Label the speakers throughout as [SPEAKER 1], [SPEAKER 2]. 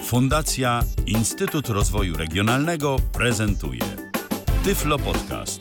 [SPEAKER 1] Fundacja Instytut Rozwoju Regionalnego prezentuje Tyflo Podcast.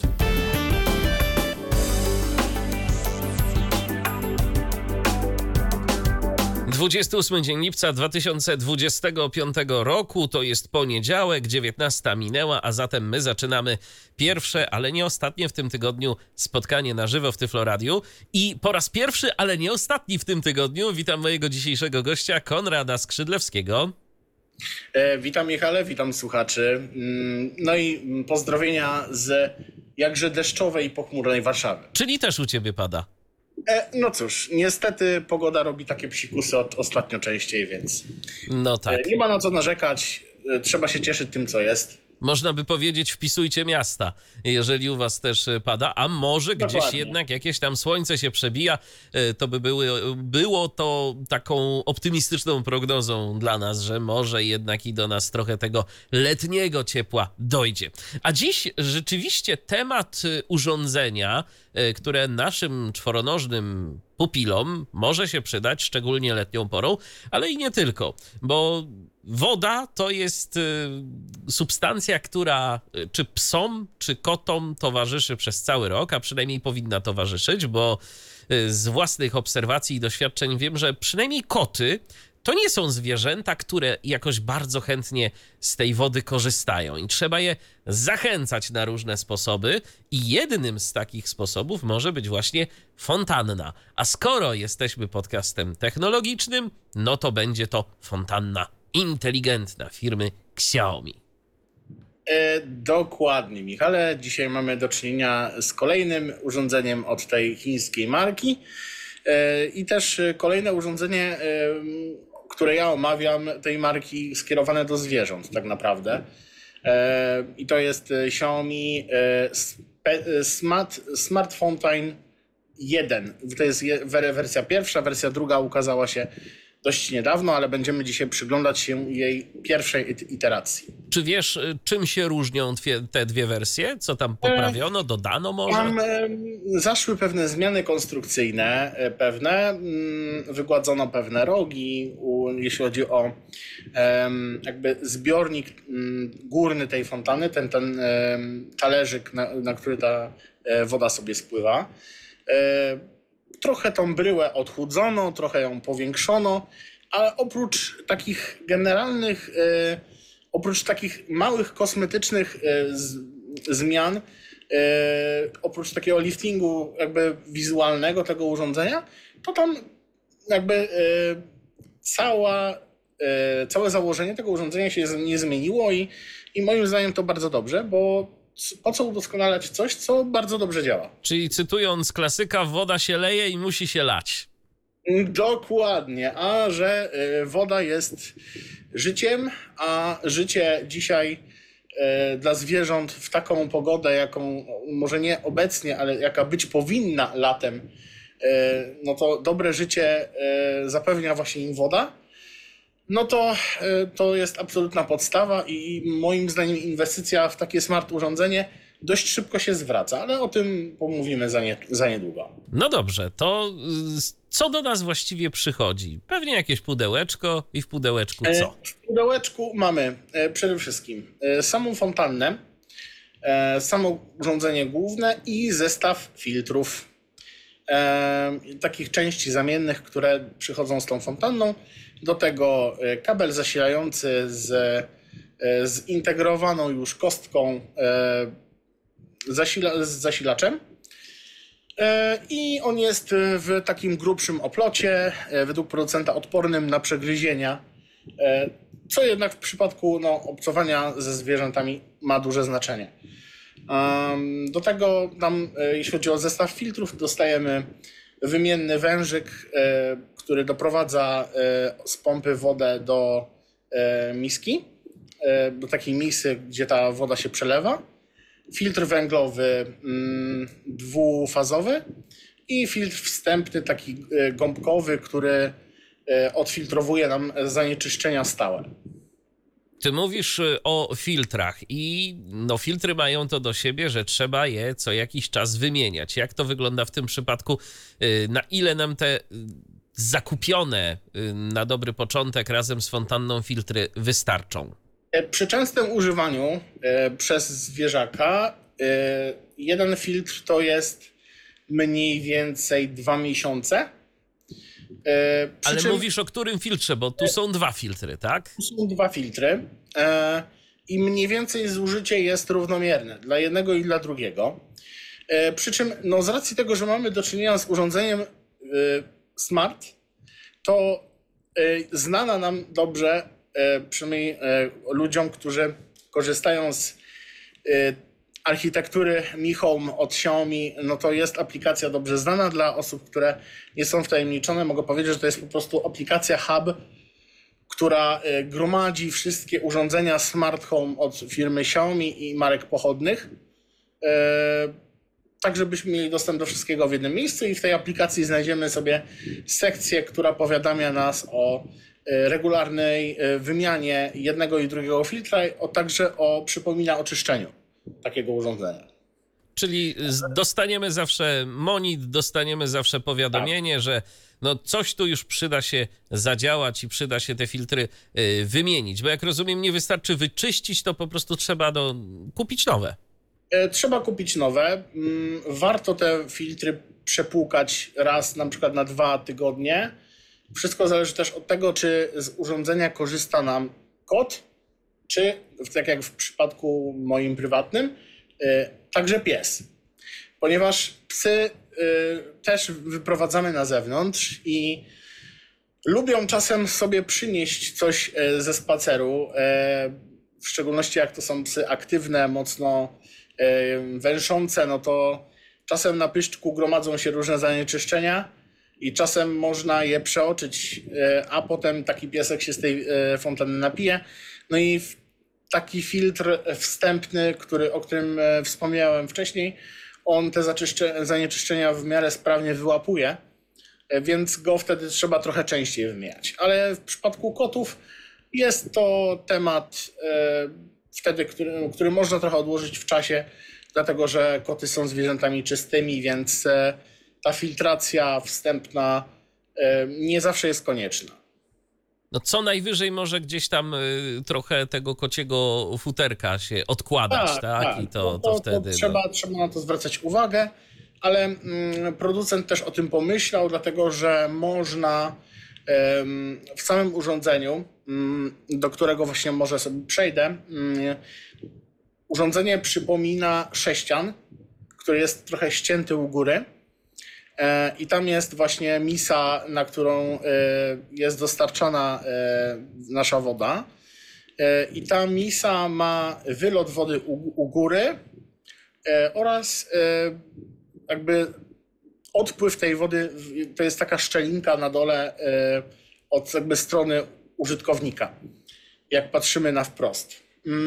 [SPEAKER 2] Dwudziesty 28 dzień lipca 2025 roku, to jest poniedziałek, 19 minęła, a zatem my zaczynamy pierwsze, ale nie ostatnie w tym tygodniu spotkanie na żywo w Tyflo Radiu. I po raz pierwszy, ale nie ostatni w tym tygodniu witam mojego dzisiejszego gościa, Konrada Skrzydlewskiego.
[SPEAKER 3] Witam Michale, witam słuchaczy. No i pozdrowienia z jakże deszczowej i pochmurnej Warszawy.
[SPEAKER 2] Czyli też u ciebie pada.
[SPEAKER 3] No cóż, niestety pogoda robi takie psikusy ostatnio częściej, więc
[SPEAKER 2] no tak.
[SPEAKER 3] Nie ma na co narzekać, trzeba się cieszyć tym, co jest.
[SPEAKER 2] Można by powiedzieć, wpisujcie miasta, jeżeli u was też pada, a może
[SPEAKER 3] Dokładnie.
[SPEAKER 2] Gdzieś jednak jakieś tam słońce się przebija, to by było to taką optymistyczną prognozą dla nas, że może jednak i do nas trochę tego letniego ciepła dojdzie. A dziś rzeczywiście temat urządzenia, które naszym czworonożnym pupilom może się przydać, szczególnie letnią porą, ale i nie tylko, bo woda to jest substancja, która czy psom, czy kotom towarzyszy przez cały rok, a przynajmniej powinna towarzyszyć, bo z własnych obserwacji i doświadczeń wiem, że przynajmniej koty to nie są zwierzęta, które jakoś bardzo chętnie z tej wody korzystają i trzeba je zachęcać na różne sposoby i jednym z takich sposobów może być właśnie fontanna. A skoro jesteśmy podcastem technologicznym, no to będzie to fontanna inteligentna firmy Xiaomi.
[SPEAKER 3] Dokładnie, Michale. Dzisiaj mamy do czynienia z kolejnym urządzeniem od tej chińskiej marki i też kolejne urządzenie, które ja omawiam, tej marki skierowane do zwierząt tak naprawdę. I to jest Xiaomi Smart Fountain 1. To jest wersja pierwsza, wersja druga ukazała się dość niedawno, ale będziemy dzisiaj przyglądać się jej pierwszej iteracji.
[SPEAKER 2] Czy wiesz, czym się różnią te dwie wersje? Co tam poprawiono, dodano może?
[SPEAKER 3] Tam zaszły pewne zmiany konstrukcyjne, wygładzono pewne rogi, jeśli chodzi o jakby zbiornik górny tej fontanny, ten talerzyk, na który ta woda sobie spływa. Trochę tą bryłę odchudzono, trochę ją powiększono, ale oprócz takich generalnych, oprócz takich małych kosmetycznych zmian, oprócz takiego liftingu jakby wizualnego tego urządzenia, to tam jakby całe założenie tego urządzenia się nie zmieniło i moim zdaniem to bardzo dobrze, bo po co udoskonalać coś, co bardzo dobrze działa?
[SPEAKER 2] Czyli cytując klasyka, woda się leje i musi się lać.
[SPEAKER 3] Dokładnie, a że woda jest życiem, a życie dzisiaj dla zwierząt w taką pogodę, jaką może nie obecnie, ale jaka być powinna latem, no to dobre życie zapewnia właśnie im woda. No to jest absolutna podstawa i moim zdaniem inwestycja w takie smart urządzenie dość szybko się zwraca, ale o tym pomówimy za niedługo.
[SPEAKER 2] No dobrze, to co do nas właściwie przychodzi? Pewnie jakieś pudełeczko i w pudełeczku co?
[SPEAKER 3] W pudełeczku mamy przede wszystkim samą fontannę, samo urządzenie główne i zestaw filtrów. Takich części zamiennych, które przychodzą z tą fontanną. Do tego kabel zasilający z zintegrowaną już kostką z zasilaczem. I on jest w takim grubszym oplocie, według producenta odpornym na przegryzienia, co jednak w przypadku obcowania ze zwierzętami ma duże znaczenie. Do tego tam, jeśli chodzi o zestaw filtrów, dostajemy wymienny wężyk, który doprowadza z pompy wodę do miski, do takiej misy, gdzie ta woda się przelewa. Filtr węglowy dwufazowy i filtr wstępny, taki gąbkowy, który odfiltrowuje nam zanieczyszczenia stałe.
[SPEAKER 2] Ty mówisz o filtrach i filtry mają to do siebie, że trzeba je co jakiś czas wymieniać. Jak to wygląda w tym przypadku? Na ile nam te zakupione na dobry początek razem z fontanną filtry wystarczą?
[SPEAKER 3] Przy częstym używaniu przez zwierzaka jeden filtr to jest mniej więcej 2 miesiące.
[SPEAKER 2] Ale mówisz o którym filtrze, bo tu są 2 filtry, tak?
[SPEAKER 3] Tu są 2 filtry i mniej więcej zużycie jest równomierne dla jednego i dla drugiego. Przy czym no, z racji tego, że mamy do czynienia z urządzeniem smart, to znana nam dobrze, przynajmniej ludziom, którzy korzystają z architektury Mi Home od Xiaomi, no to jest aplikacja dobrze znana dla osób, które nie są wtajemniczone. Mogę powiedzieć, że to jest po prostu aplikacja Hub, która gromadzi wszystkie urządzenia smart home od firmy Xiaomi i marek pochodnych, tak żebyśmy mieli dostęp do wszystkiego w jednym miejscu i w tej aplikacji znajdziemy sobie sekcję, która powiadamia nas o regularnej wymianie jednego i drugiego filtra, a także przypomina o czyszczeniu takiego urządzenia.
[SPEAKER 2] Czyli dostaniemy zawsze monit, dostaniemy zawsze powiadomienie, że no coś tu już przyda się zadziałać i przyda się te filtry wymienić. Bo jak rozumiem, nie wystarczy wyczyścić, to po prostu trzeba kupić nowe.
[SPEAKER 3] Trzeba kupić nowe. Warto te filtry przepłukać raz na przykład na 2 tygodnie. Wszystko zależy też od tego, czy z urządzenia korzysta nam kot, czy tak jak w przypadku moim prywatnym, także pies. Ponieważ psy też wyprowadzamy na zewnątrz i lubią czasem sobie przynieść coś ze spaceru, w szczególności jak to są psy aktywne, mocno węszące, no to czasem na pyszczku gromadzą się różne zanieczyszczenia i czasem można je przeoczyć, a potem taki piesek się z tej fontanny napije. No i taki filtr wstępny, o którym wspomniałem wcześniej, on te zanieczyszczenia w miarę sprawnie wyłapuje, więc go wtedy trzeba trochę częściej wymieniać. Ale w przypadku kotów jest to temat wtedy, który można trochę odłożyć w czasie, dlatego że koty są zwierzętami czystymi, więc ta filtracja wstępna nie zawsze jest konieczna.
[SPEAKER 2] No co najwyżej może gdzieś tam trochę tego kociego futerka się odkładać, tak? I to wtedy...
[SPEAKER 3] Trzeba na to zwracać uwagę, ale producent też o tym pomyślał, dlatego że można w samym urządzeniu, do którego właśnie może sobie przejdę, urządzenie przypomina sześcian, który jest trochę ścięty u góry. I tam jest właśnie misa, na którą jest dostarczana nasza woda. I ta misa ma wylot wody u góry oraz jakby odpływ tej wody, to jest taka szczelinka na dole od jakby strony użytkownika, jak patrzymy na wprost.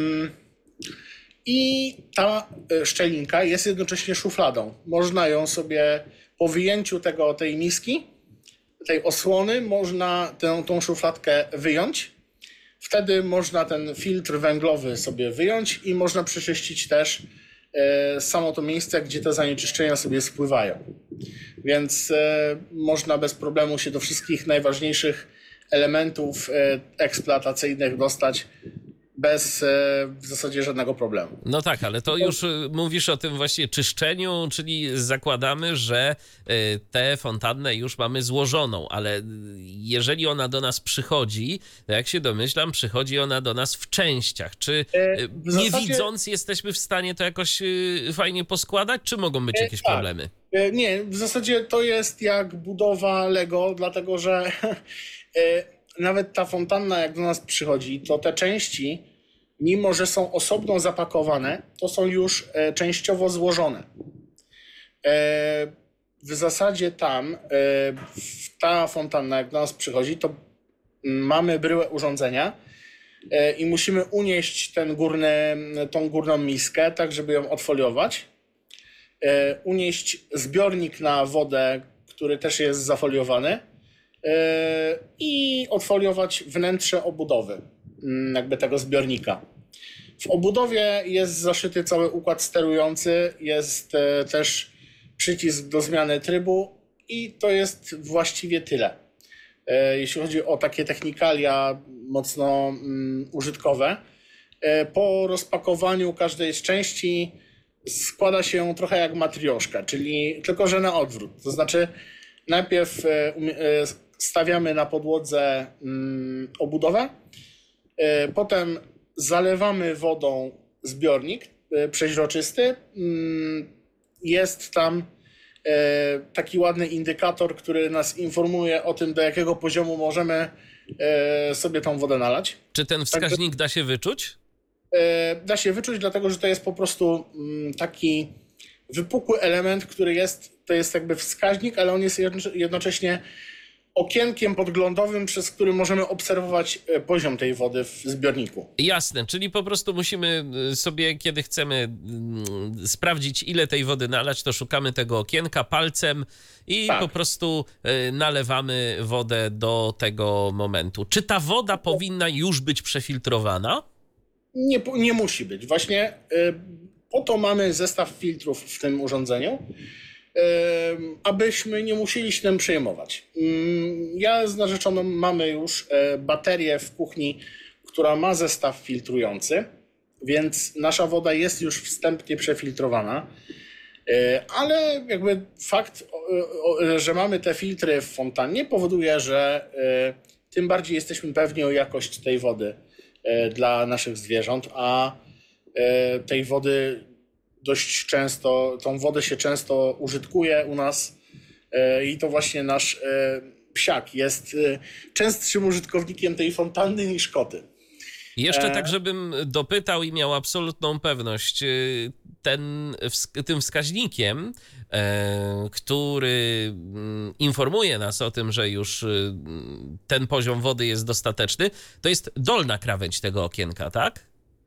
[SPEAKER 3] I ta szczelinka jest jednocześnie szufladą. Można ją sobie po wyjęciu tej miski, tej osłony, można tą szufladkę wyjąć. Wtedy można ten filtr węglowy sobie wyjąć i można przeczyścić też samo to miejsce, gdzie te zanieczyszczenia sobie spływają. Więc można bez problemu się do wszystkich najważniejszych elementów eksploatacyjnych dostać bez w zasadzie żadnego problemu.
[SPEAKER 2] No tak, ale to już mówisz o tym właśnie czyszczeniu, czyli zakładamy, że tę fontannę już mamy złożoną, ale jeżeli ona do nas przychodzi, to jak się domyślam, przychodzi ona do nas w częściach. Czy nie widząc jesteśmy w stanie to jakoś fajnie poskładać, czy mogą być jakieś problemy?
[SPEAKER 3] Nie, w zasadzie to jest jak budowa Lego, dlatego że nawet ta fontanna jak do nas przychodzi, to te części, mimo że są osobno zapakowane, to są już częściowo złożone. W zasadzie tam, ta fontanna jak do nas przychodzi, to mamy bryłę urządzenia i musimy unieść tą górną miskę, tak żeby ją odfoliować. Unieść zbiornik na wodę, który też jest zafoliowany, i odfoliować wnętrze obudowy jakby tego zbiornika. W obudowie jest zaszyty cały układ sterujący, jest też przycisk do zmiany trybu i to jest właściwie tyle. jeśli chodzi o takie technikalia mocno użytkowe. Po rozpakowaniu każdej z części składa się trochę jak matrioszka, czyli tylko że na odwrót. To znaczy najpierw stawiamy na podłodze obudowę, potem zalewamy wodą zbiornik przeźroczysty. Jest tam taki ładny indikator, który nas informuje o tym, do jakiego poziomu możemy sobie tą wodę nalać.
[SPEAKER 2] Czy ten wskaźnik da się wyczuć?
[SPEAKER 3] Da się wyczuć, dlatego że to jest po prostu taki wypukły element, to jest jakby wskaźnik, ale on jest jednocześnie okienkiem podglądowym, przez który możemy obserwować poziom tej wody w zbiorniku.
[SPEAKER 2] Jasne, czyli po prostu musimy sobie, kiedy chcemy sprawdzić, ile tej wody nalać, to szukamy tego okienka palcem i po prostu nalewamy wodę do tego momentu. Czy ta woda powinna już być przefiltrowana?
[SPEAKER 3] Nie musi być. Właśnie po to mamy zestaw filtrów w tym urządzeniu, abyśmy nie musieli się tym przejmować. Ja z narzeczoną mamy już baterię w kuchni, która ma zestaw filtrujący, więc nasza woda jest już wstępnie przefiltrowana, ale jakby fakt, że mamy te filtry w fontannie powoduje, że tym bardziej jesteśmy pewni o jakości tej wody dla naszych zwierząt, a tej wody dość często, tą wodę się często użytkuje u nas i to właśnie nasz psiak jest częstszym użytkownikiem tej fontanny niż koty.
[SPEAKER 2] Jeszcze tak, żebym dopytał i miał absolutną pewność, tym wskaźnikiem, który informuje nas o tym, że już ten poziom wody jest dostateczny, to jest dolna krawędź tego okienka, tak?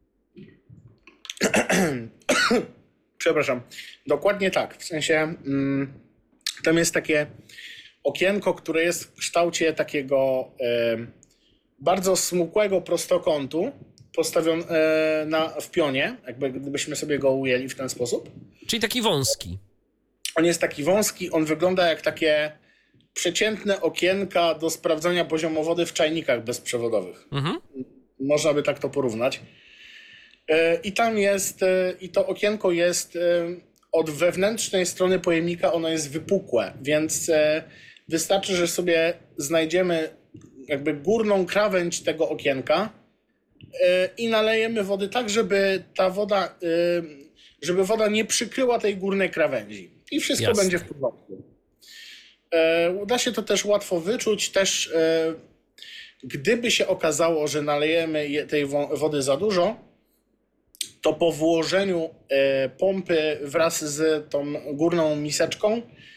[SPEAKER 3] Przepraszam, dokładnie tak. W sensie tam jest takie okienko, które jest w kształcie takiego bardzo smukłego prostokątu postawione w pionie, jakby gdybyśmy sobie go ujęli w ten sposób.
[SPEAKER 2] Czyli taki wąski.
[SPEAKER 3] On jest taki wąski, on wygląda jak takie przeciętne okienka do sprawdzania poziomu wody w czajnikach bezprzewodowych. Mhm. Można by tak to porównać. I tam jest, i to okienko jest od wewnętrznej strony pojemnika, ono jest wypukłe, więc wystarczy, że sobie znajdziemy jakby górną krawędź tego okienka i nalejemy wody tak, żeby ta woda, żeby woda nie przykryła tej górnej krawędzi. I wszystko
[SPEAKER 2] Jasne.
[SPEAKER 3] będzie w porządku. Da się to też łatwo wyczuć, też gdyby się okazało, że nalejemy tej wody za dużo, to po włożeniu pompy wraz z tą górną miseczką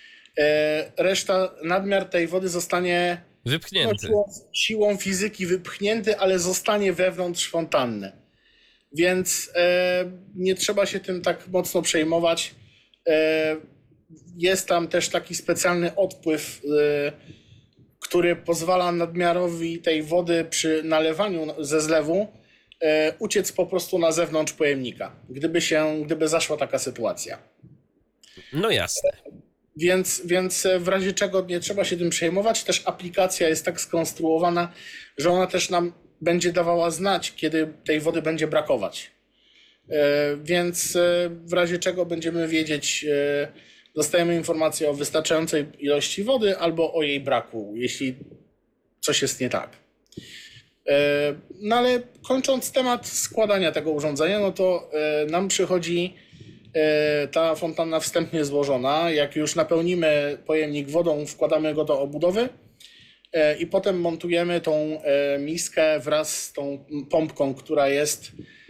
[SPEAKER 3] nadmiar tej wody zostanie
[SPEAKER 2] Wypchnięty.
[SPEAKER 3] Siłą fizyki wypchnięty, ale zostanie wewnątrz fontanny. Więc nie trzeba się tym tak mocno przejmować. Jest tam też taki specjalny odpływ, który pozwala nadmiarowi tej wody przy nalewaniu ze zlewu uciec po prostu na zewnątrz pojemnika, gdyby zaszła taka sytuacja.
[SPEAKER 2] No jasne.
[SPEAKER 3] Więc w razie czego nie trzeba się tym przejmować. Też aplikacja jest tak skonstruowana, że ona też nam będzie dawała znać, kiedy tej wody będzie brakować. Więc w razie czego będziemy wiedzieć, dostajemy informację o wystarczającej ilości wody albo o jej braku, jeśli coś jest nie tak. No ale kończąc temat składania tego urządzenia, no to nam przychodzi ta fontanna wstępnie złożona. Jak już napełnimy pojemnik wodą, wkładamy go do obudowy i potem montujemy tą miskę wraz z tą pompką, która jest,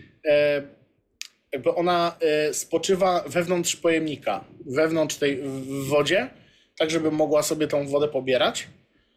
[SPEAKER 3] jakby ona spoczywa wewnątrz pojemnika, wewnątrz tej w wodzie, tak żeby mogła sobie tą wodę pobierać.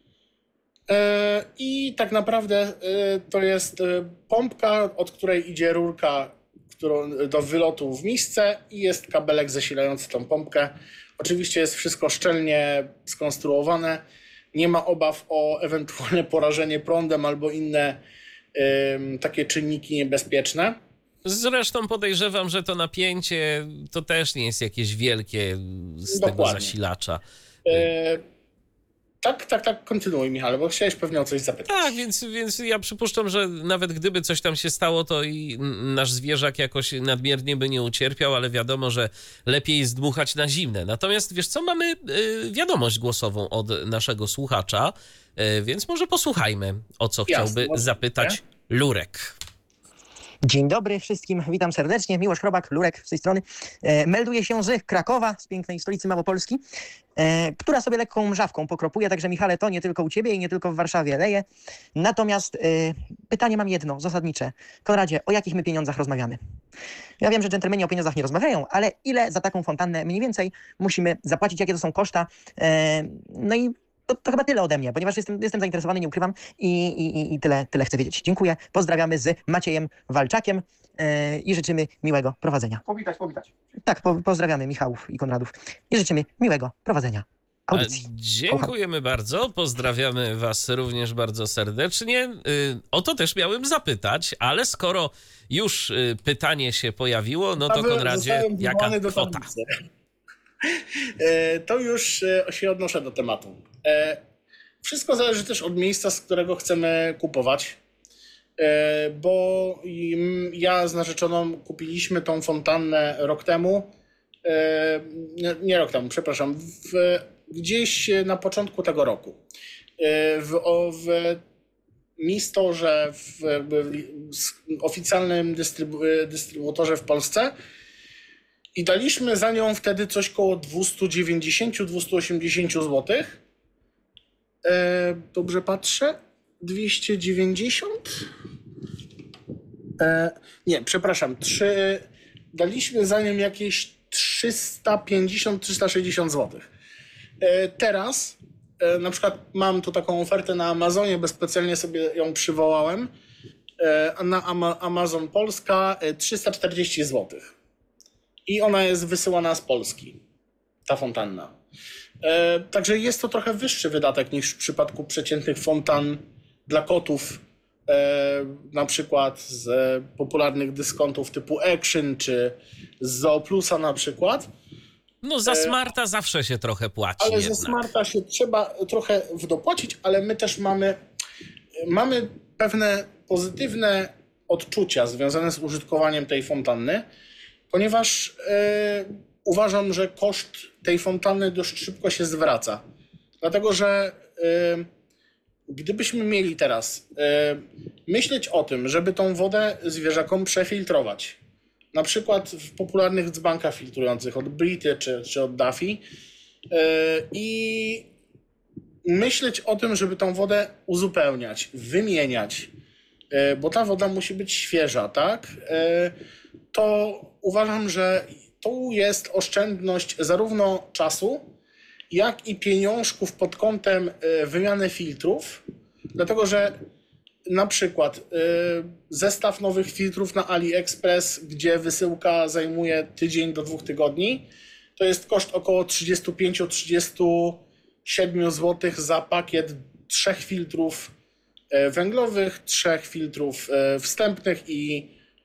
[SPEAKER 3] I tak naprawdę to jest pompka, od której idzie rurka do wylotu w misce i jest kabelek zasilający tą pompkę. Oczywiście jest wszystko szczelnie skonstruowane. Nie ma obaw o ewentualne porażenie prądem albo inne takie czynniki niebezpieczne.
[SPEAKER 2] Zresztą podejrzewam, że to napięcie to też nie jest jakieś wielkie z tego zasilacza.
[SPEAKER 3] Tak, kontynuuj, Michale, bo chciałeś pewnie o coś zapytać.
[SPEAKER 2] Tak, więc ja przypuszczam, że nawet gdyby coś tam się stało, to i nasz zwierzak jakoś nadmiernie by nie ucierpiał, ale wiadomo, że lepiej zdmuchać na zimne. Natomiast wiesz co, mamy wiadomość głosową od naszego słuchacza, więc może posłuchajmy, o co chciałby zapytać Lurek.
[SPEAKER 4] Dzień dobry wszystkim, witam serdecznie. Miłosz Chrobak, Lurek z tej strony. Melduję się z Krakowa, z pięknej stolicy Małopolski, która sobie lekką mrzawką pokropuje, także Michale, to nie tylko u ciebie i nie tylko w Warszawie leje. Natomiast pytanie mam jedno, zasadnicze. Konradzie, o jakich my pieniądzach rozmawiamy? Ja wiem, że dżentelmeni o pieniądzach nie rozmawiają, ale ile za taką fontannę mniej więcej musimy zapłacić, jakie to są koszta? No i to chyba tyle ode mnie, ponieważ jestem zainteresowany, nie ukrywam i tyle chcę wiedzieć. Dziękuję, pozdrawiamy z Maciejem Walczakiem i życzymy miłego prowadzenia. Powitać. Tak, pozdrawiamy Michałów i Konradów i życzymy miłego prowadzenia audycji.
[SPEAKER 2] Dziękujemy bardzo, pozdrawiamy was również bardzo serdecznie. O to też miałem zapytać, ale skoro już pytanie się pojawiło, no to Konradzie, jaka kwota?
[SPEAKER 3] To już się odnoszę do tematu. Wszystko zależy też od miejsca, z którego chcemy kupować, bo ja z narzeczoną kupiliśmy tą fontannę rok temu, nie rok temu, przepraszam, gdzieś na początku tego roku. W Mistorze, w oficjalnym dystrybutorze w Polsce. I daliśmy za nią wtedy coś koło 290-280 zł. Dobrze patrzę? 290? Nie, przepraszam. Daliśmy za nią jakieś 350-360 zł. Teraz na przykład mam tu taką ofertę na Amazonie, bo specjalnie sobie ją przywołałem. Na Amazon Polska 340 zł. I ona jest wysyłana z Polski, ta fontanna. Także jest to trochę wyższy wydatek niż w przypadku przeciętnych fontan dla kotów, na przykład z popularnych dyskontów typu Action czy z Zooplusa na przykład.
[SPEAKER 2] No za smarta zawsze się trochę płaci.
[SPEAKER 3] Ale
[SPEAKER 2] jednak.
[SPEAKER 3] za smarta się trzeba trochę dopłacić, ale my też mamy pewne pozytywne odczucia związane z użytkowaniem tej fontanny, ponieważ uważam, że koszt tej fontanny dość szybko się zwraca. Dlatego, że gdybyśmy mieli teraz myśleć o tym, żeby tą wodę zwierzakom przefiltrować, na przykład w popularnych dzbankach filtrujących od Brity czy od Duffy, i myśleć o tym, żeby tą wodę uzupełniać, wymieniać, bo ta woda musi być świeża, tak? To uważam, że tu jest oszczędność zarówno czasu, jak i pieniążków pod kątem wymiany filtrów, dlatego że na przykład zestaw nowych filtrów na AliExpress, gdzie wysyłka zajmuje tydzień do 2 tygodni, to jest koszt około 35-37 zł za pakiet 3 filtrów węglowych, 3 filtrów wstępnych i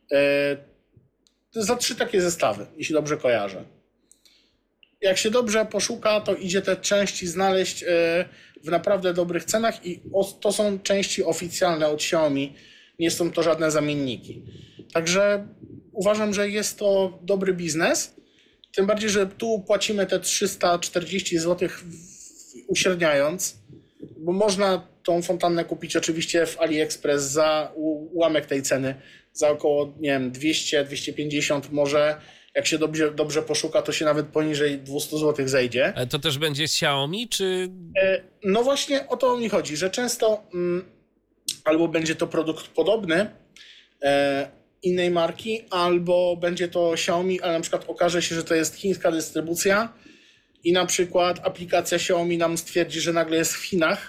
[SPEAKER 3] za 3 takie zestawy, jeśli dobrze kojarzę. Jak się dobrze poszuka, to idzie te części znaleźć w naprawdę dobrych cenach i to są części oficjalne od Xiaomi, nie są to żadne zamienniki. Także uważam, że jest to dobry biznes, tym bardziej, że tu płacimy te 340 zł uśredniając, bo można tą fontannę kupić oczywiście w AliExpress za ułamek tej ceny, za około, nie wiem, 200-250 może. Jak się dobrze poszuka, to się nawet poniżej 200 zł zejdzie.
[SPEAKER 2] Ale to też będzie z Xiaomi, czy...
[SPEAKER 3] No właśnie o to mi chodzi, że często albo będzie to produkt podobny innej marki, albo będzie to Xiaomi, ale na przykład okaże się, że to jest chińska dystrybucja i na przykład aplikacja Xiaomi nam stwierdzi, że nagle jest w Chinach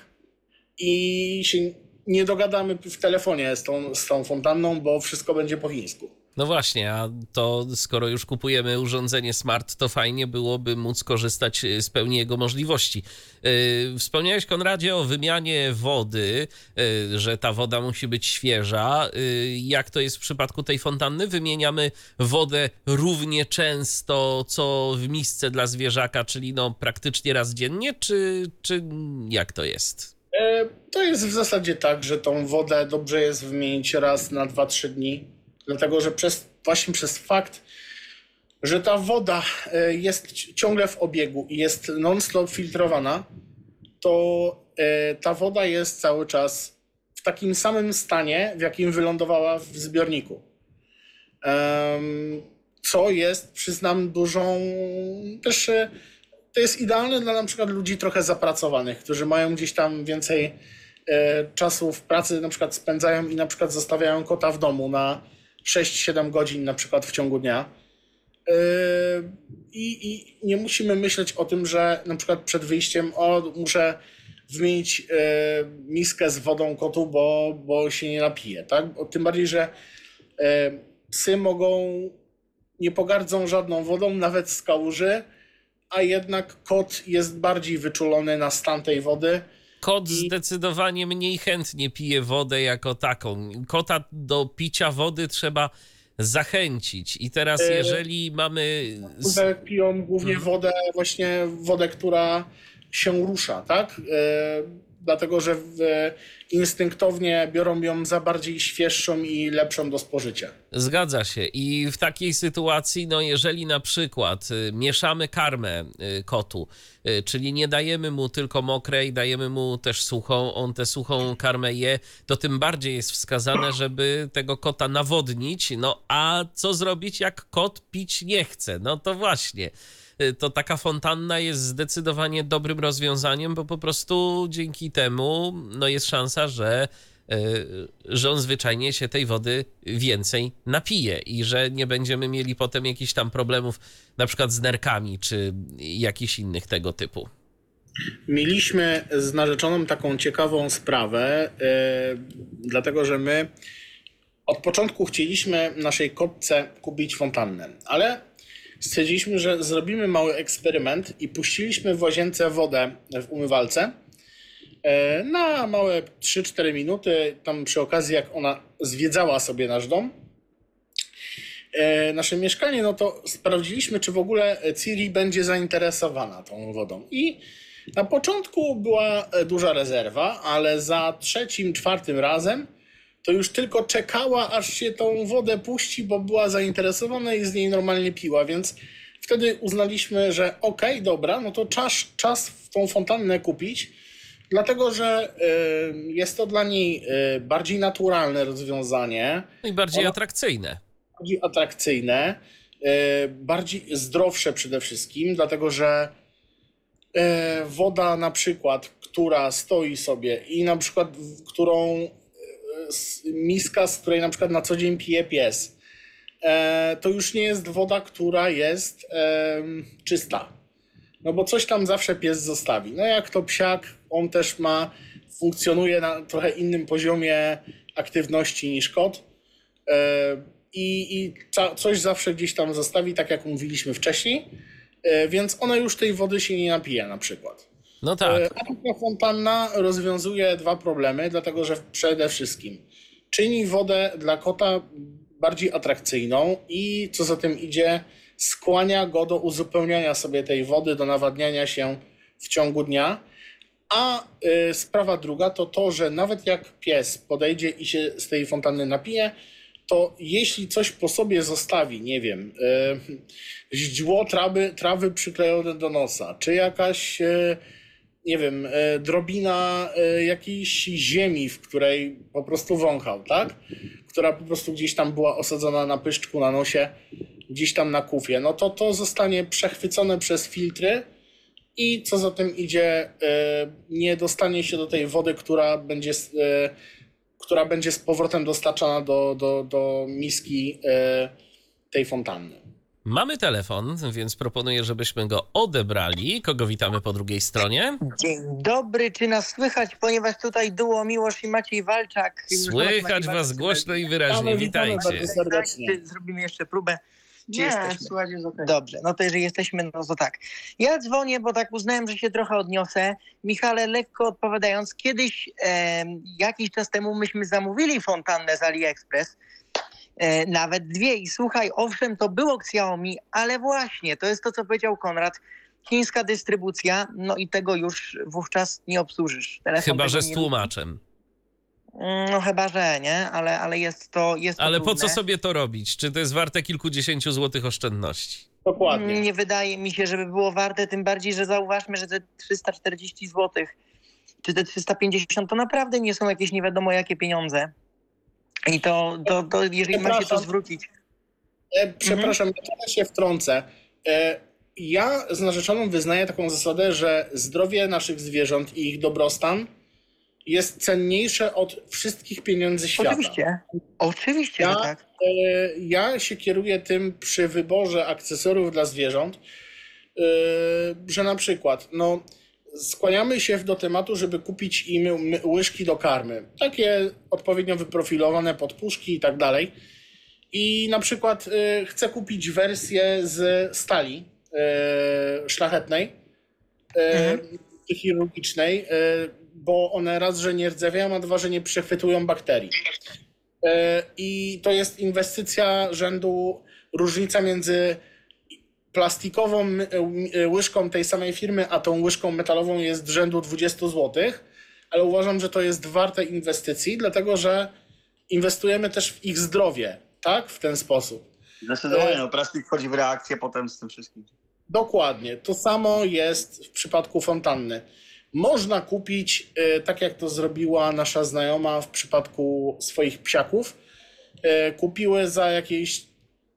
[SPEAKER 3] i się nie dogadamy w telefonie z tą fontanną, bo wszystko będzie po chińsku.
[SPEAKER 2] No właśnie, a to skoro już kupujemy urządzenie smart, to fajnie byłoby móc korzystać z pełni jego możliwości. Wspomniałeś, Konradzie, o wymianie wody, że ta woda musi być świeża. Jak to jest w przypadku tej fontanny? Wymieniamy wodę równie często, co w misce dla zwierzaka, czyli no praktycznie raz dziennie, czy jak to jest?
[SPEAKER 3] To jest w zasadzie tak, że tą wodę dobrze jest wymienić raz na 2-3 dni, dlatego że właśnie przez fakt, że ta woda jest ciągle w obiegu i jest non-stop filtrowana, to ta woda jest cały czas w takim samym stanie, w jakim wylądowała w zbiorniku. Co jest, przyznam, dużą też... To jest idealne dla na przykład ludzi trochę zapracowanych, którzy mają gdzieś tam więcej czasu w pracy, na przykład spędzają i na przykład zostawiają kota w domu na 6-7 godzin na przykład w ciągu dnia. I nie musimy myśleć o tym, że na przykład przed wyjściem muszę wymienić miskę z wodą kotu, bo się nie napije. Tak? Tym bardziej, że psy nie pogardzą żadną wodą, nawet z kałuży, a jednak kot jest bardziej wyczulony na stan tej wody.
[SPEAKER 2] Kot zdecydowanie mniej chętnie pije wodę jako taką. Kota do picia wody trzeba zachęcić. I teraz jeżeli mamy...
[SPEAKER 3] Piją głównie wodę, która się rusza, tak? Dlatego, że instynktownie biorą ją za bardziej świeższą i lepszą do spożycia.
[SPEAKER 2] Zgadza się. I w takiej sytuacji, no jeżeli na przykład mieszamy karmę kotu, czyli nie dajemy mu tylko mokrej, dajemy mu też suchą, on tę suchą karmę je, to tym bardziej jest wskazane, żeby tego kota nawodnić. No a co zrobić, jak kot pić nie chce? No to właśnie. To taka fontanna jest zdecydowanie dobrym rozwiązaniem, bo po prostu dzięki temu no jest szansa, że on zwyczajnie się tej wody więcej napije i że nie będziemy mieli potem jakichś tam problemów na przykład z nerkami czy jakichś innych tego typu.
[SPEAKER 3] Mieliśmy z narzeczoną taką ciekawą sprawę, dlatego że my od początku chcieliśmy naszej kotce kupić fontannę, ale stwierdziliśmy, że zrobimy mały eksperyment i puściliśmy w łazience wodę w umywalce na małe 3-4 minuty, tam przy okazji jak ona zwiedzała sobie nasz dom, nasze mieszkanie, no to sprawdziliśmy, czy w ogóle Ciri będzie zainteresowana tą wodą. I na początku była duża rezerwa, ale za 3-4 razem to już tylko czekała, aż się tą wodę puści, bo była zainteresowana i z niej normalnie piła, więc wtedy uznaliśmy, że okej, dobra, no to czas tą fontannę kupić, dlatego że jest to dla niej bardziej naturalne rozwiązanie.
[SPEAKER 2] No i bardziej atrakcyjne.
[SPEAKER 3] Bardziej atrakcyjne, bardziej zdrowsze przede wszystkim, dlatego że woda na przykład, która stoi sobie i na przykład miska, z której na przykład na co dzień pije pies, to już nie jest woda, która jest czysta. No bo coś tam zawsze pies zostawi. No jak to psiak, on też funkcjonuje na trochę innym poziomie aktywności niż kot i coś zawsze gdzieś tam zostawi, tak jak mówiliśmy wcześniej, więc ona już tej wody się nie napije na przykład.
[SPEAKER 2] No tak.
[SPEAKER 3] A taka fontanna rozwiązuje 2 problemy, dlatego że przede wszystkim czyni wodę dla kota bardziej atrakcyjną i co za tym idzie, skłania go do uzupełniania sobie tej wody, do nawadniania się w ciągu dnia. A sprawa druga to to, że nawet jak pies podejdzie i się z tej fontanny napije, to jeśli coś po sobie zostawi, nie wiem, źdźło trawy przyklejone do nosa, czy jakaś, nie wiem, drobina jakiejś ziemi, w której po prostu wąchał, tak? Która po prostu gdzieś tam była osadzona na pyszczku, na nosie, gdzieś tam na kufie, no to zostanie przechwycone przez filtry i co za tym idzie, nie dostanie się do tej wody, która będzie z powrotem dostarczana do miski tej fontanny.
[SPEAKER 2] Mamy telefon, więc proponuję, żebyśmy go odebrali. Kogo witamy po drugiej stronie?
[SPEAKER 4] Dzień dobry, czy nas słychać, ponieważ tutaj duo Miłosz i Maciej Walczak.
[SPEAKER 2] Słychać was głośno i wyraźnie.
[SPEAKER 3] Witamy
[SPEAKER 2] Witajcie.
[SPEAKER 3] bardzo serdecznie.
[SPEAKER 4] Zrobimy jeszcze próbę. Czy
[SPEAKER 3] Nie,
[SPEAKER 4] jesteśmy?
[SPEAKER 3] słuchaj, jest okej.
[SPEAKER 4] Dobrze, no to jeżeli jesteśmy, no to tak. Ja dzwonię, bo tak uznałem, że się trochę odniosę. Michale, lekko odpowiadając, kiedyś, jakiś czas temu myśmy zamówili fontannę z AliExpress, nawet dwie i słuchaj, owszem, to było Xiaomi, ale właśnie, to jest to, co powiedział Konrad, chińska dystrybucja, no i tego już wówczas nie obsłużysz. Telefon
[SPEAKER 2] Chyba,
[SPEAKER 4] tego
[SPEAKER 2] że z
[SPEAKER 4] nie-
[SPEAKER 2] tłumaczem.
[SPEAKER 4] No chyba, że nie, ale jest to
[SPEAKER 2] Ale po
[SPEAKER 4] trudne.
[SPEAKER 2] co sobie to robić? Czy to jest warte kilkudziesięciu złotych oszczędności?
[SPEAKER 3] Dokładnie.
[SPEAKER 4] Nie wydaje mi się, żeby było warte, tym bardziej, że zauważmy, że te 340 zł czy te 350 to naprawdę nie są jakieś nie wiadomo jakie pieniądze. I to jeżeli ma się to
[SPEAKER 3] Przepraszam.
[SPEAKER 4] zwrócić.
[SPEAKER 3] Przepraszam, ja trochę się wtrącę. Ja z narzeczoną wyznaję taką zasadę, że zdrowie naszych zwierząt i ich dobrostan jest cenniejsze od wszystkich pieniędzy świata.
[SPEAKER 4] Oczywiście,
[SPEAKER 3] Ja-
[SPEAKER 4] że tak.
[SPEAKER 3] Ja się kieruję tym przy wyborze akcesoriów dla zwierząt, że na przykład skłaniamy się do tematu, żeby kupić im łyżki do karmy. Takie odpowiednio wyprofilowane podpuszki i tak dalej. I na przykład chcę kupić wersję z stali szlachetnej, chirurgicznej, bo one raz, że nie rdzewiają, a dwa, że nie przechwytują bakterii. I to jest inwestycja rzędu, różnica między plastikową łyżką tej samej firmy, a tą łyżką metalową jest rzędu 20 zł, ale uważam, że to jest warte inwestycji, dlatego że inwestujemy też w ich zdrowie, tak? W ten sposób.
[SPEAKER 5] Zdecydowanie, plastik wchodzi w reakcję potem z tym wszystkim.
[SPEAKER 3] Dokładnie. To samo jest w przypadku fontanny. Można kupić, tak jak to zrobiła nasza znajoma w przypadku swoich psiaków, kupiły za jakieś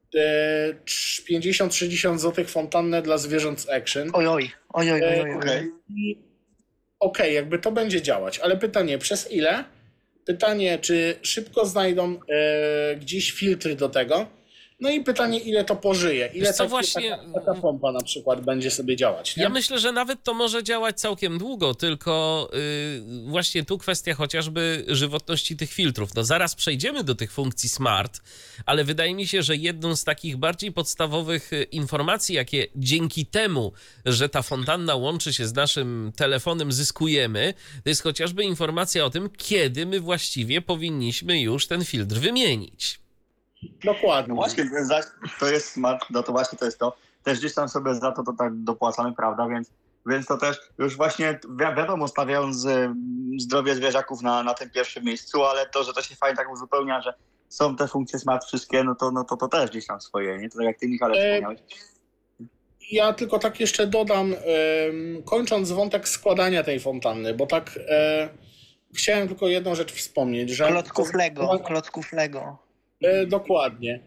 [SPEAKER 3] 50-60 zł fontannę dla zwierząt z Action.
[SPEAKER 4] Oj.
[SPEAKER 5] Okej.
[SPEAKER 3] Okej, jakby to będzie działać, ale pytanie, przez ile? Pytanie, czy szybko znajdą gdzieś filtry do tego? No i pytanie, ile to pożyje? Ile
[SPEAKER 2] Wiesz co, właśnie-
[SPEAKER 3] taka pompa na przykład będzie sobie działać? Nie?
[SPEAKER 2] Ja myślę, że nawet to może działać całkiem długo, tylko właśnie tu kwestia chociażby żywotności tych filtrów. No zaraz przejdziemy do tych funkcji smart, ale wydaje mi się, że jedną z takich bardziej podstawowych informacji, jakie dzięki temu, że ta fontanna łączy się z naszym telefonem, zyskujemy, to jest chociażby informacja o tym, kiedy my właściwie powinniśmy już ten filtr wymienić.
[SPEAKER 3] Dokładnie.
[SPEAKER 5] No właśnie, to jest smart, no to właśnie to jest to. Też gdzieś tam sobie za to tak dopłacamy, prawda? Więc to też już właśnie wiadomo, stawiając zdrowie zwierzaków na tym pierwszym miejscu, ale to, że to się fajnie tak uzupełnia, że są te funkcje smart wszystkie, no to też gdzieś tam swoje, nie? To tak jak ty, Michale, wspomniałeś.
[SPEAKER 3] Ja tylko tak jeszcze dodam, kończąc wątek składania tej fontanny, bo tak chciałem tylko jedną rzecz wspomnieć, że...
[SPEAKER 4] Klocków Lego.
[SPEAKER 3] Dokładnie.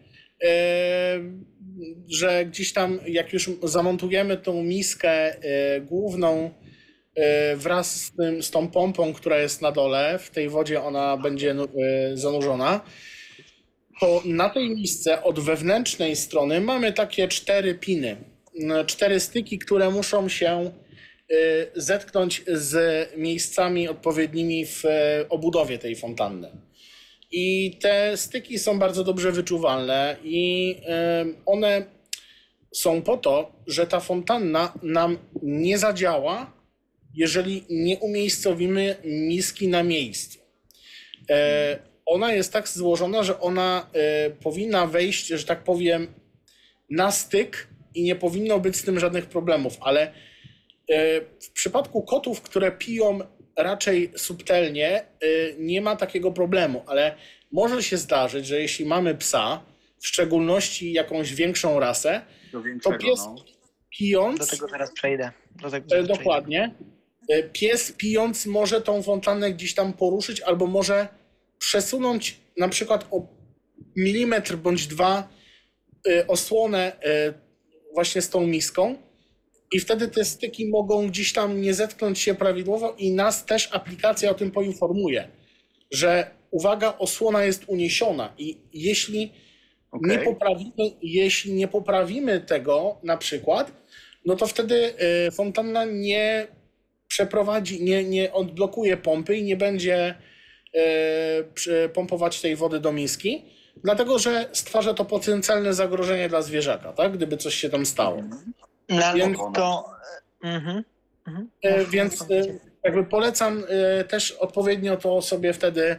[SPEAKER 3] Że gdzieś tam, jak już zamontujemy tą miskę główną wraz z tą pompą, która jest na dole, w tej wodzie ona będzie zanurzona, to na tej misce od wewnętrznej strony mamy takie 4 piny, 4 styki, które muszą się zetknąć z miejscami odpowiednimi w obudowie tej fontanny. I te styki są bardzo dobrze wyczuwalne i one są po to, że ta fontanna nam nie zadziała, jeżeli nie umiejscowimy miski na miejscu. Ona jest tak złożona, że ona powinna wejść, że tak powiem, na styk i nie powinno być z tym żadnych problemów, ale w przypadku kotów, które piją raczej subtelnie, nie ma takiego problemu, ale może się zdarzyć, że jeśli mamy psa, w szczególności jakąś większą rasę, to pies pijąc...
[SPEAKER 4] Do tego zaraz przejdę.
[SPEAKER 3] Dokładnie. Pies pijąc może tą fontannę gdzieś tam poruszyć albo może przesunąć na przykład o milimetr bądź 2 osłonę właśnie z tą miską i wtedy te styki mogą gdzieś tam nie zetknąć się prawidłowo i nas też aplikacja o tym poinformuje, że uwaga, osłona jest uniesiona i jeśli
[SPEAKER 5] Okej.
[SPEAKER 3] Jeśli nie poprawimy tego na przykład, no to wtedy fontanna nie przeprowadzi, nie odblokuje pompy i nie będzie pompować tej wody do miski, dlatego że stwarza to potencjalne zagrożenie dla zwierzaka, tak? Gdyby coś się tam stało.
[SPEAKER 4] No,
[SPEAKER 3] Więc
[SPEAKER 4] to...
[SPEAKER 3] Więc jakby polecam też odpowiednio to sobie wtedy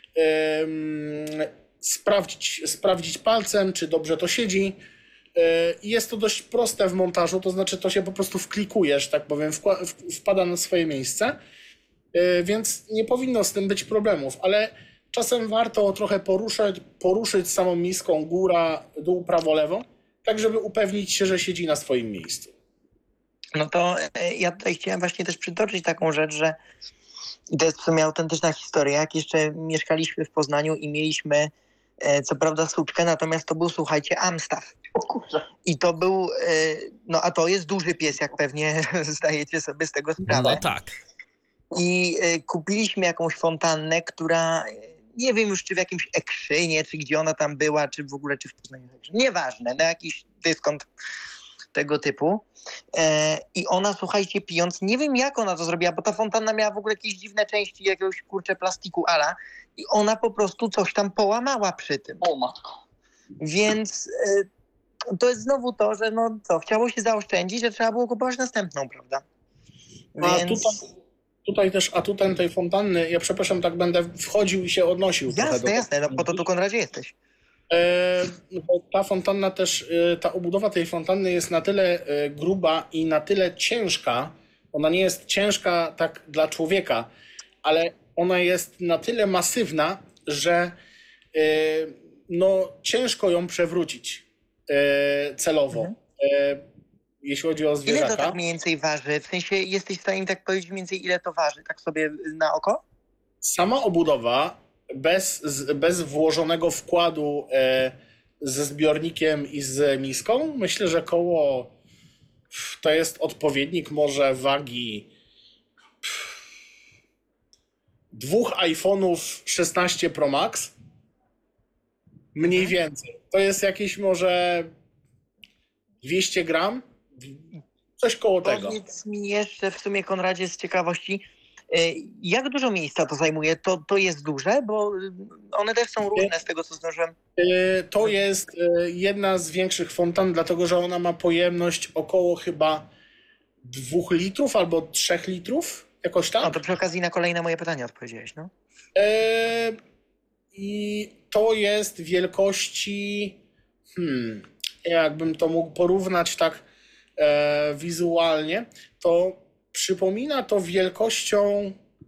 [SPEAKER 3] sprawdzić palcem, czy dobrze to siedzi. I jest to dość proste w montażu, to znaczy to się po prostu wklikujesz, tak powiem, wpada na swoje miejsce, więc nie powinno z tym być problemów, ale czasem warto trochę poruszyć samą miską góra, dół, prawo, lewo, tak żeby upewnić się, że siedzi na swoim miejscu.
[SPEAKER 4] No to ja tutaj chciałem właśnie też przytoczyć taką rzecz, że i to jest w sumie autentyczna historia, jak jeszcze mieszkaliśmy w Poznaniu i mieliśmy co prawda suczkę, natomiast to był, słuchajcie, Amstaff.
[SPEAKER 5] O kurczę.
[SPEAKER 4] I to był, no a to jest duży pies, jak pewnie zdajecie sobie z tego sprawę.
[SPEAKER 2] No tak.
[SPEAKER 4] I kupiliśmy jakąś fontannę, która, nie wiem już czy w jakimś Ekrzynie, czy gdzie ona tam była, czy w ogóle, czy w Poznaniu. Nieważne, na jakiś dyskont tego typu. I ona, słuchajcie, pijąc, nie wiem jak ona to zrobiła, bo ta fontanna miała w ogóle jakieś dziwne części jakiegoś, kurczę, plastiku ala i ona po prostu coś tam połamała przy tym.
[SPEAKER 5] O matko.
[SPEAKER 4] Więc to jest znowu to, że no co, chciało się zaoszczędzić, że trzeba było kupować następną, prawda? Więc...
[SPEAKER 3] Tutaj też atutem tej fontanny, ja przepraszam, tak będę wchodził i się odnosił trochę do...
[SPEAKER 4] Jasne, no po to tu, Konradzie, jesteś.
[SPEAKER 3] Bo ta fontanna też, ta obudowa tej fontanny jest na tyle gruba i na tyle ciężka, ona nie jest ciężka tak dla człowieka, ale ona jest na tyle masywna, że no, ciężko ją przewrócić celowo, jeśli chodzi o zwierzaka.
[SPEAKER 4] Ile to tak mniej więcej waży? W sensie jesteś w stanie mi tak powiedzieć mniej więcej ile to waży, tak sobie na oko?
[SPEAKER 3] Sama obudowa bez włożonego wkładu ze zbiornikiem i z miską, myślę, że to jest odpowiednik może wagi 2 iPhone'ów 16 Pro Max. Mniej więcej. To jest jakieś może 200 gram? Coś koło tego.
[SPEAKER 4] Powiedz mi jeszcze w sumie, Konradzie, z ciekawości, jak dużo miejsca to zajmuje? To jest duże? Bo one też są różne z tego, co zdążyłem.
[SPEAKER 3] To jest jedna z większych fontan, dlatego że ona ma pojemność około chyba 2 litrów albo 3 litrów, jakoś tak.
[SPEAKER 4] No to przy okazji na kolejne moje pytanie odpowiedziałeś, no?
[SPEAKER 3] I to jest wielkości, jakbym to mógł porównać tak wizualnie, to przypomina to wielkością...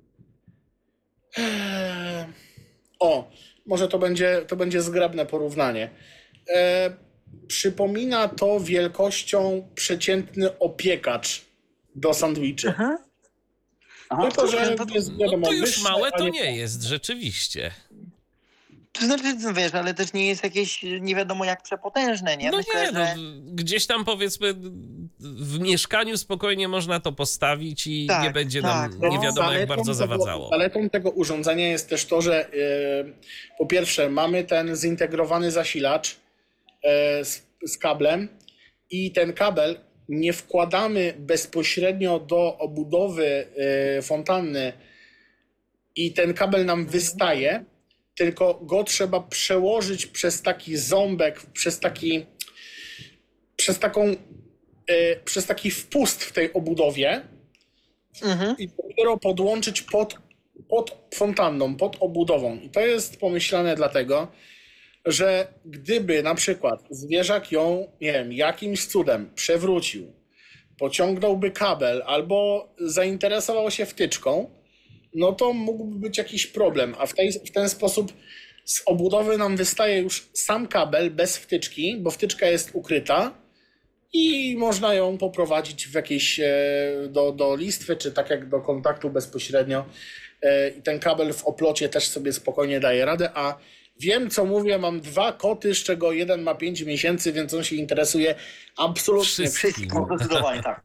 [SPEAKER 3] może to będzie zgrabne porównanie. Przypomina to wielkością przeciętny opiekacz do sandwiczy.
[SPEAKER 5] Aha,
[SPEAKER 3] Tylko, że jest,
[SPEAKER 2] No
[SPEAKER 3] wiadomo,
[SPEAKER 2] to już
[SPEAKER 3] wyższe,
[SPEAKER 2] małe
[SPEAKER 3] a
[SPEAKER 2] to nie jest, rzeczywiście.
[SPEAKER 4] To znaczy, wiesz, ale też nie jest jakieś nie wiadomo jak przepotężne, nie?
[SPEAKER 2] No
[SPEAKER 4] Myślę,
[SPEAKER 2] nie,
[SPEAKER 4] że...
[SPEAKER 2] gdzieś tam powiedzmy w mieszkaniu spokojnie można to postawić i
[SPEAKER 4] Tak,
[SPEAKER 2] nie będzie
[SPEAKER 4] tak,
[SPEAKER 2] nam
[SPEAKER 4] no.
[SPEAKER 2] nie wiadomo jak bardzo zawadzało.
[SPEAKER 3] Zaletą tego urządzenia jest też to, że po pierwsze mamy ten zintegrowany zasilacz z kablem i ten kabel nie wkładamy bezpośrednio do obudowy fontanny i ten kabel nam wystaje, tylko go trzeba przełożyć przez taki ząbek, przez taki wpust w tej obudowie i dopiero podłączyć pod fontanną, pod obudową. I to jest pomyślane dlatego, że gdyby na przykład zwierzak ją, nie wiem, jakimś cudem przewrócił, pociągnąłby kabel albo zainteresował się wtyczką, no to mógłby być jakiś problem, a w ten sposób z obudowy nam wystaje już sam kabel bez wtyczki, bo wtyczka jest ukryta i można ją poprowadzić w jakieś do listwy, czy tak jak do kontaktu bezpośrednio. I ten kabel w oplocie też sobie spokojnie daje radę, a wiem co mówię, mam 2 koty, z czego jeden ma 5 miesięcy, więc on się interesuje absolutnie wszystkim.
[SPEAKER 5] Zdecydowanie tak.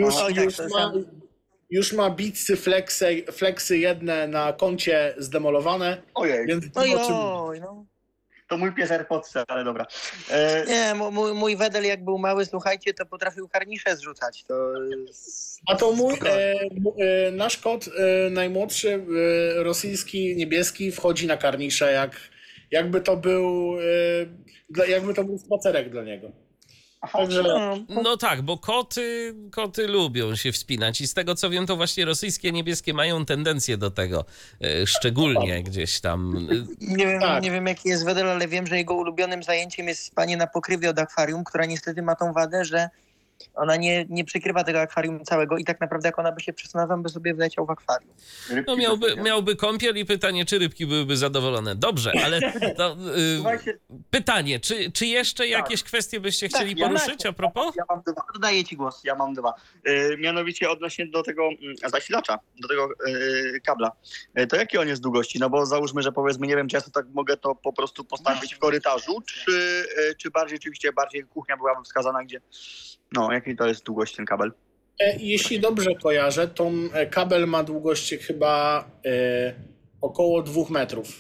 [SPEAKER 3] Już ma Beatsy flexy jedne na koncie zdemolowane.
[SPEAKER 5] Ojej.
[SPEAKER 3] Więc
[SPEAKER 4] Ojoj, no.
[SPEAKER 5] to mój pies AirPodsy, ale dobra.
[SPEAKER 4] Nie, mój Wedel jak był mały, słuchajcie, to potrafił karnisze zrzucać.
[SPEAKER 3] A to nasz kot najmłodszy, rosyjski, niebieski, wchodzi na karnisze, jakby to był spacerek dla niego. Także...
[SPEAKER 2] No tak, bo koty lubią się wspinać i z tego co wiem, to właśnie rosyjskie niebieskie mają tendencję do tego, szczególnie gdzieś tam.
[SPEAKER 4] Nie wiem jaki jest Wedel, ale wiem, że jego ulubionym zajęciem jest spanie na pokrywie od akwarium, która niestety ma tą wadę, że ona nie przykrywa tego akwarium całego i tak naprawdę jak ona by się przesunęła, tam by sobie wleciał w akwarium.
[SPEAKER 2] No miałby kąpiel i pytanie, czy rybki byłyby zadowolone. Dobrze, ale to, pytanie, czy jeszcze jakieś kwestie byście chcieli poruszyć a propos?
[SPEAKER 5] Ja mam dwa, dodaję ci głos, ja mam dwa. Mianowicie odnośnie do tego zasilacza, do tego kabla. To jakie on jest długości? No bo załóżmy, że powiedzmy, nie wiem, czy ja tak mogę to po prostu postawić w korytarzu, czy bardziej oczywiście kuchnia byłaby wskazana, gdzie... No, jakiej to jest długość ten kabel?
[SPEAKER 3] Jeśli dobrze kojarzę, to kabel ma długość chyba około 2 metrów.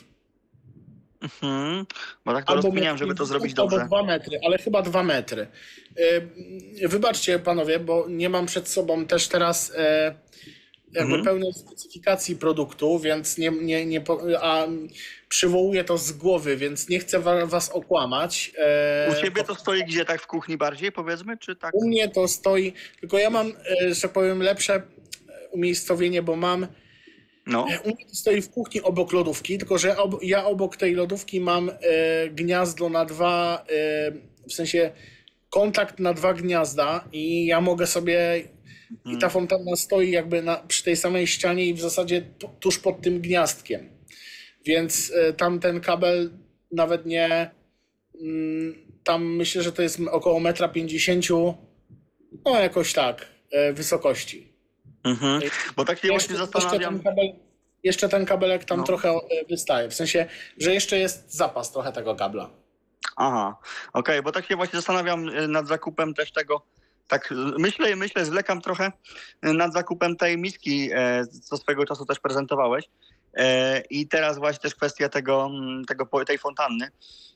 [SPEAKER 5] Bo tak to rozkminiałem, żeby to zrobić dobrze.
[SPEAKER 3] Albo 2 metry, ale chyba 2 metry. Wybaczcie panowie, bo nie mam przed sobą też teraz pełnej specyfikacji produktu, więc a przywołuję to z głowy, więc nie chcę was okłamać.
[SPEAKER 5] U ciebie to stoi gdzie, tak w kuchni bardziej, powiedzmy, czy tak?
[SPEAKER 3] U mnie to stoi, tylko ja mam, że powiem, lepsze umiejscowienie, bo mam... No. U mnie to stoi w kuchni obok lodówki, tylko że ja obok tej lodówki mam gniazdo na dwa, w sensie kontakt na 2 gniazda i ja mogę sobie... I ta fontanna stoi jakby przy tej samej ścianie i w zasadzie tuż pod tym gniazdkiem. Więc tam ten kabel nawet nie... Tam myślę, że to jest około 1,50 m, no jakoś tak, wysokości.
[SPEAKER 5] Bo tak się właśnie zastanawiam...
[SPEAKER 3] Jeszcze ten kabelek tam trochę wystaje. W sensie, że jeszcze jest zapas trochę tego kabla.
[SPEAKER 5] Aha, okej, bo tak się właśnie zastanawiam nad zakupem też tego... Tak, myślę, zwlekam trochę nad zakupem tej miski, co swego czasu też prezentowałeś. I teraz właśnie też kwestia tej fontanny.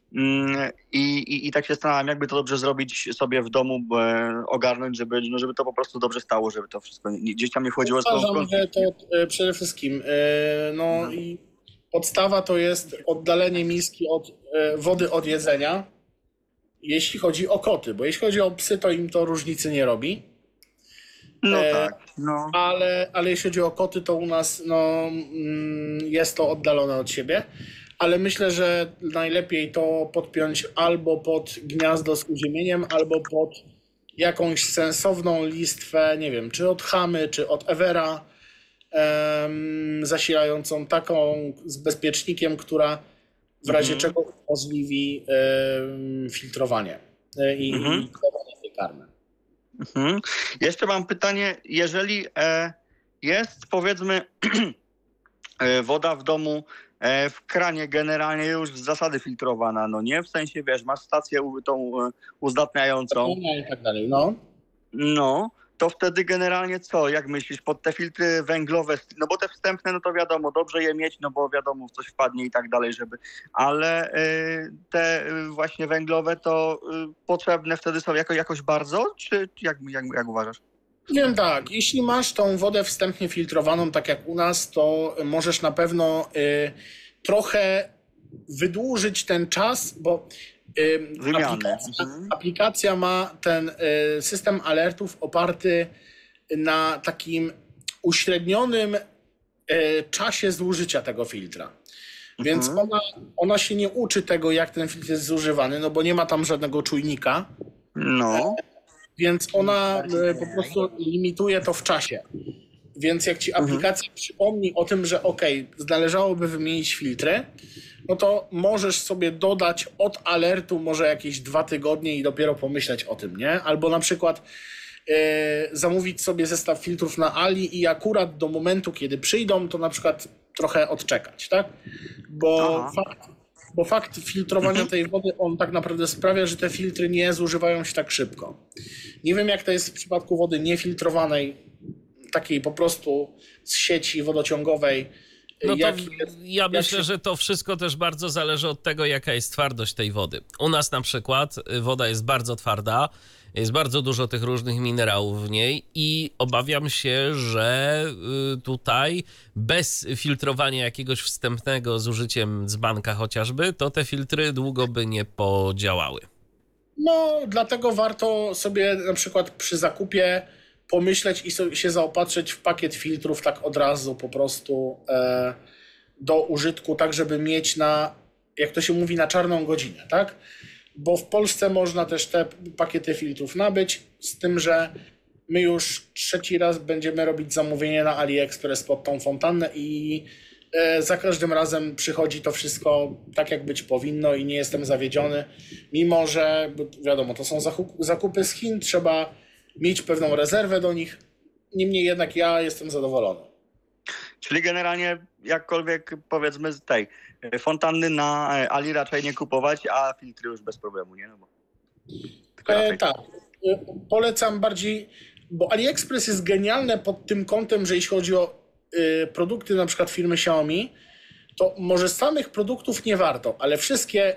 [SPEAKER 5] I tak się zastanawiam, jakby to dobrze zrobić sobie w domu, ogarnąć, żeby to po prostu dobrze stało, żeby to wszystko gdzieś tam nie wchodziło.
[SPEAKER 3] Uważam, że to przede wszystkim i podstawa to jest oddalenie miski od wody od jedzenia. Jeśli chodzi o koty, bo jeśli chodzi o psy, to im to różnicy nie robi.
[SPEAKER 5] No tak. No.
[SPEAKER 3] Ale jeśli chodzi o koty, to u nas jest to oddalone od siebie. Ale myślę, że najlepiej to podpiąć albo pod gniazdo z uziemieniem, albo pod jakąś sensowną listwę, nie wiem, czy od Hamy, czy od Evera, zasilającą taką z bezpiecznikiem, która w razie czego umożliwi filtrowanie i dawanie tej karmy.
[SPEAKER 5] Jeszcze mam pytanie, jeżeli jest powiedzmy woda w domu w kranie generalnie już z zasady filtrowana, no nie? W sensie, wiesz, masz stację tą uzdatniającą.
[SPEAKER 3] I tak dalej, no.
[SPEAKER 5] No, to wtedy generalnie co? Jak myślisz? Pod te filtry węglowe, no bo te wstępne, no to wiadomo, dobrze je mieć, no bo wiadomo, w coś wpadnie i tak dalej, żeby... Ale te właśnie węglowe to potrzebne wtedy są jakoś bardzo? Czy jak uważasz?
[SPEAKER 3] Wiem tak, jeśli masz tą wodę wstępnie filtrowaną, tak jak u nas, to możesz na pewno trochę wydłużyć ten czas, bo aplikacja ma ten system alertów oparty na takim uśrednionym czasie zużycia tego filtra. Więc ona się nie uczy tego, jak ten filtr jest zużywany, no bo nie ma tam żadnego czujnika.
[SPEAKER 5] No.
[SPEAKER 3] Więc ona po prostu limituje to w czasie. Więc jak ci aplikacja przypomni o tym, że należałoby wymienić filtry, no to możesz sobie dodać od alertu może jakieś 2 tygodnie i dopiero pomyśleć o tym, nie? Albo na przykład zamówić sobie zestaw filtrów na Ali i akurat do momentu, kiedy przyjdą, to na przykład trochę odczekać, tak? Bo fakt filtrowania tej wody, on tak naprawdę sprawia, że te filtry nie zużywają się tak szybko. Nie wiem, jak to jest w przypadku wody niefiltrowanej, takiej po prostu z sieci wodociągowej,
[SPEAKER 2] No to ja
[SPEAKER 3] jak
[SPEAKER 2] myślę,
[SPEAKER 3] się-
[SPEAKER 2] że to wszystko też bardzo zależy od tego, jaka jest twardość tej wody. U nas na przykład woda jest bardzo twarda, jest bardzo dużo tych różnych minerałów w niej i obawiam się, że tutaj bez filtrowania jakiegoś wstępnego z użyciem dzbanka chociażby, to te filtry długo by nie podziałały.
[SPEAKER 3] No, dlatego warto sobie na przykład przy zakupie pomyśleć i się zaopatrzyć w pakiet filtrów tak od razu po prostu do użytku, tak żeby mieć na, jak to się mówi, na czarną godzinę, tak? Bo w Polsce można też te pakiety filtrów nabyć, z tym, że my już trzeci raz będziemy robić zamówienie na AliExpress pod tą fontannę i za każdym razem przychodzi to wszystko tak, jak być powinno i nie jestem zawiedziony, mimo że bo wiadomo, to są zakupy z Chin, trzeba mieć pewną rezerwę do nich, niemniej jednak ja jestem zadowolony.
[SPEAKER 5] Czyli generalnie jakkolwiek powiedzmy z tej fontanny na Ali raczej nie kupować, a filtry już bez problemu, nie? No bo tylko raczej.
[SPEAKER 3] Tak, polecam bardziej, bo AliExpress jest genialne pod tym kątem, że jeśli chodzi o produkty na przykład firmy Xiaomi, to może samych produktów nie warto, ale wszystkie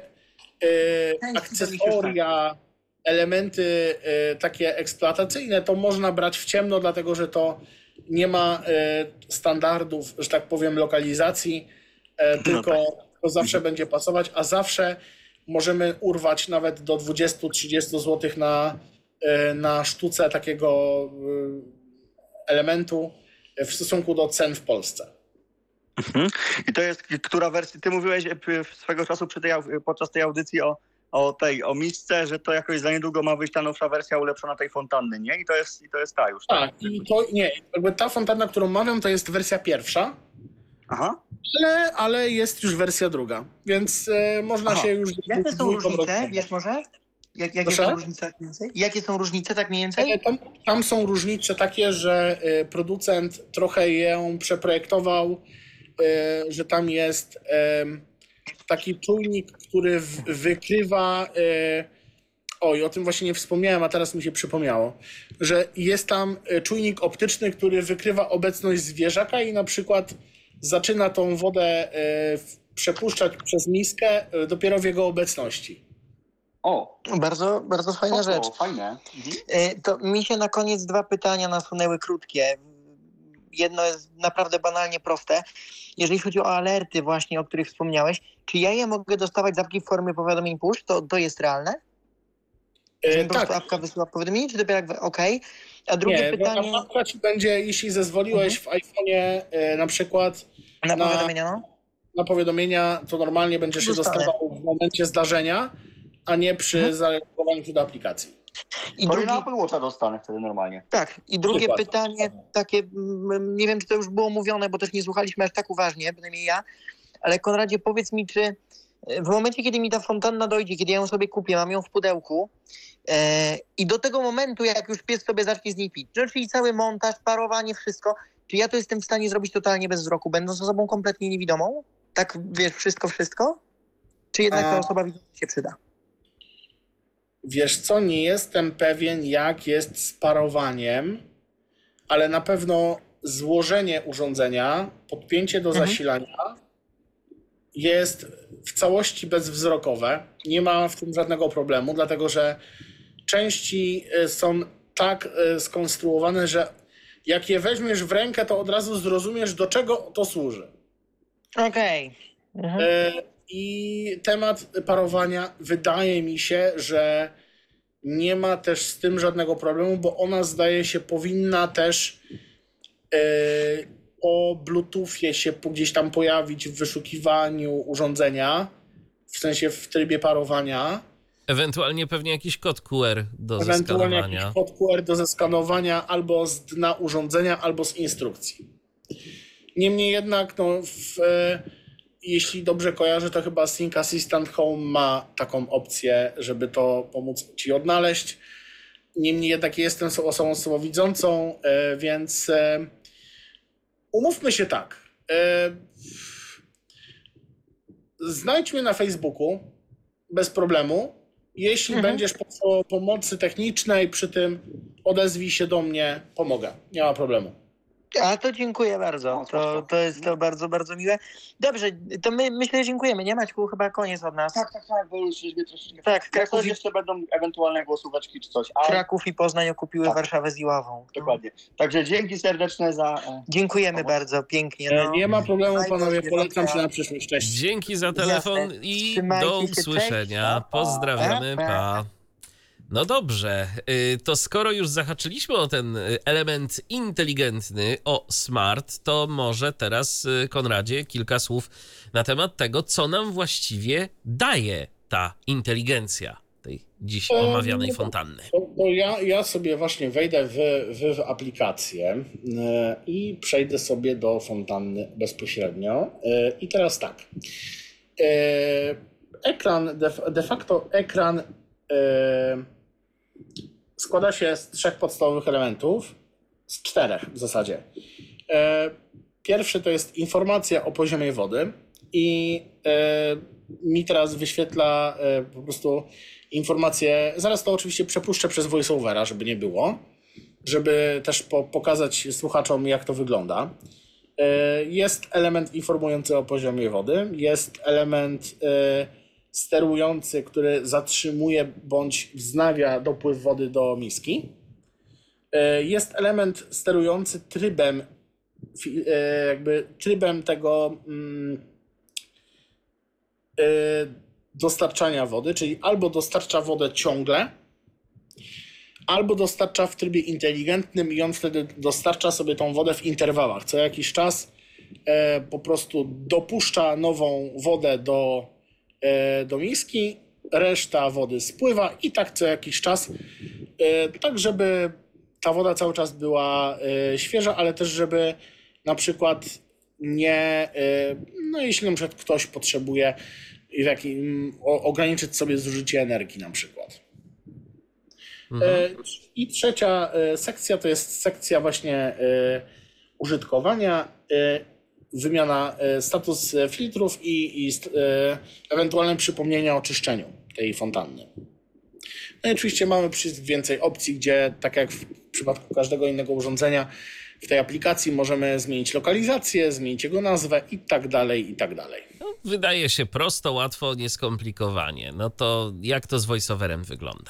[SPEAKER 3] akcesoria, elementy takie eksploatacyjne to można brać w ciemno, dlatego że to nie ma standardów, że tak powiem, lokalizacji, tylko to zawsze będzie pasować, a zawsze możemy urwać nawet do 20-30 zł na sztuce takiego elementu w stosunku do cen w Polsce.
[SPEAKER 5] I to jest, która wersja, ty mówiłeś swego czasu podczas tej audycji o misce, że to jakoś za niedługo ma wyjść ta nowsza wersja ulepszona tej fontanny, nie? I to jest ta już.
[SPEAKER 3] Tak, i to nie, jakby ta fontanna, którą mawiam, to jest wersja pierwsza,
[SPEAKER 5] Aha.
[SPEAKER 3] ale jest już wersja druga, więc można się już...
[SPEAKER 4] Jakie są różnice, wiesz może? Jakie
[SPEAKER 3] Proszę?
[SPEAKER 4] są różnice tak mniej więcej? Jakie są różnice tak mniej więcej?
[SPEAKER 3] Tam są różnice takie, że producent trochę ją przeprojektował, że tam jest taki czujnik, który wykrywa... Oj, o tym właśnie nie wspomniałem, a teraz mi się przypomniało, że jest tam czujnik optyczny, który wykrywa obecność zwierzaka i na przykład zaczyna tą wodę przepuszczać przez miskę dopiero w jego obecności.
[SPEAKER 5] O,
[SPEAKER 4] Bardzo, bardzo fajna rzecz.
[SPEAKER 5] fajne.
[SPEAKER 4] To mi się na koniec dwa pytania nasunęły krótkie. Jedno jest naprawdę banalnie proste. Jeżeli chodzi o alerty właśnie, o których wspomniałeś, czy ja je mogę dostawać z apki w formie powiadomień push? To jest realne? Że mi po prostu apka wysyła powiadomienie, czy dopiero jak... Okej. A drugie pytanie...
[SPEAKER 3] Nie, apka ci będzie, jeśli zezwoliłeś w iPhone'ie na przykład
[SPEAKER 4] Na powiadomienia, no?
[SPEAKER 3] na powiadomienia, to normalnie będzie się dostawał w momencie zdarzenia, a nie przy zalogowaniu do aplikacji.
[SPEAKER 4] I
[SPEAKER 5] To na Apple Watcha dostanę wtedy normalnie.
[SPEAKER 4] Tak. I drugie
[SPEAKER 3] Dokładnie.
[SPEAKER 4] pytanie, takie, nie wiem, czy to już było mówione, bo też nie słuchaliśmy aż tak uważnie, bynajmniej ja, ale Konradzie, powiedz mi, czy w momencie, kiedy mi ta fontanna dojdzie, kiedy ja ją sobie kupię, mam ją w pudełku i do tego momentu, jak już pies sobie zacznie z niej pić, no, czyli cały montaż, parowanie, wszystko, czy ja to jestem w stanie zrobić totalnie bez wzroku, będąc osobą kompletnie niewidomą? Tak, wiesz, wszystko? Czy jednak ta osoba widząca się przyda?
[SPEAKER 3] Wiesz co, nie jestem pewien, jak jest z parowaniem, ale na pewno złożenie urządzenia, podpięcie do zasilania jest w całości bezwzrokowe. Nie ma w tym żadnego problemu, dlatego że części są tak skonstruowane, że jak je weźmiesz w rękę, to od razu zrozumiesz, do czego to służy.
[SPEAKER 4] Okej.
[SPEAKER 3] I temat parowania, wydaje mi się, że nie ma też z tym żadnego problemu, bo ona, zdaje się, powinna też po Bluetoothie się gdzieś tam pojawić w wyszukiwaniu urządzenia, w sensie w trybie parowania.
[SPEAKER 2] Ewentualnie pewnie jakiś kod QR do
[SPEAKER 3] Ewentualnie
[SPEAKER 2] zeskanowania.
[SPEAKER 3] jakiś kod QR do zeskanowania albo z dna urządzenia, albo z instrukcji. Niemniej jednak, no, jeśli dobrze kojarzę, to chyba Sync Assistant Home ma taką opcję, żeby to pomóc ci odnaleźć. Niemniej jednak jestem osobą słabowidzącą, więc umówmy się tak. Znajdź mnie na Facebooku bez problemu. Jeśli będziesz potrzebował pomocy technicznej przy tym, odezwij się do mnie, pomogę. Nie ma problemu.
[SPEAKER 4] A to dziękuję bardzo. To jest to bardzo, bardzo miłe. Dobrze, to my myślę, że dziękujemy. Nie, Maćku? Chyba koniec od nas.
[SPEAKER 5] Tak, bo już troszeczkę...
[SPEAKER 4] Tak,
[SPEAKER 5] Kraków jeszcze będą ewentualne głosóweczki czy coś. A...
[SPEAKER 4] Kraków i Poznań okupiły
[SPEAKER 5] Tak.
[SPEAKER 4] Warszawę z Iławą.
[SPEAKER 5] Dokładnie. Także dzięki serdeczne za...
[SPEAKER 4] Dziękujemy bardzo, pięknie. No.
[SPEAKER 3] Nie ma problemu, panowie,
[SPEAKER 4] Fajnie,
[SPEAKER 3] polecam się
[SPEAKER 4] ja-
[SPEAKER 3] na przyszłość. Cześć.
[SPEAKER 2] Dzięki za telefon
[SPEAKER 4] Jasne.
[SPEAKER 2] i
[SPEAKER 4] Trzymajcie
[SPEAKER 2] do
[SPEAKER 4] się, cześć.
[SPEAKER 2] usłyszenia. Pozdrawiamy, pa. No dobrze, to skoro już zahaczyliśmy o ten element inteligentny, o smart, to może teraz, Konradzie, kilka słów na temat tego, co nam właściwie daje ta inteligencja tej dziś omawianej fontanny.
[SPEAKER 3] To ja sobie właśnie wejdę w aplikację i przejdę sobie do fontanny bezpośrednio. I teraz tak. Ekran, de facto ekran składa się z 3 podstawowych elementów, z 4 w zasadzie. Pierwszy to jest informacja o poziomie wody i mi teraz wyświetla po prostu informację, zaraz to oczywiście przepuszczę przez voiceovera, żeby nie było, żeby też pokazać słuchaczom, jak to wygląda. Jest element informujący o poziomie wody, jest element sterujący, który zatrzymuje bądź wznawia dopływ wody do miski. Jest element sterujący trybem tego dostarczania wody, czyli albo dostarcza wodę ciągle, albo dostarcza w trybie inteligentnym i on wtedy dostarcza sobie tą wodę w interwałach. Co jakiś czas po prostu dopuszcza nową wodę do miski, reszta wody spływa i tak co jakiś czas, tak żeby ta woda cały czas była świeża, ale też żeby na przykład nie, no jeśli na przykład ktoś potrzebuje ograniczyć sobie zużycie energii na przykład. I trzecia sekcja to jest sekcja właśnie użytkowania, wymiana status filtrów i ewentualne przypomnienia o czyszczeniu tej fontanny. No i oczywiście mamy więcej opcji, gdzie tak jak w przypadku każdego innego urządzenia w tej aplikacji możemy zmienić lokalizację, zmienić jego nazwę i tak dalej, i tak dalej.
[SPEAKER 2] No, wydaje się prosto, łatwo, nieskomplikowanie. No to jak to z voiceoverem wygląda?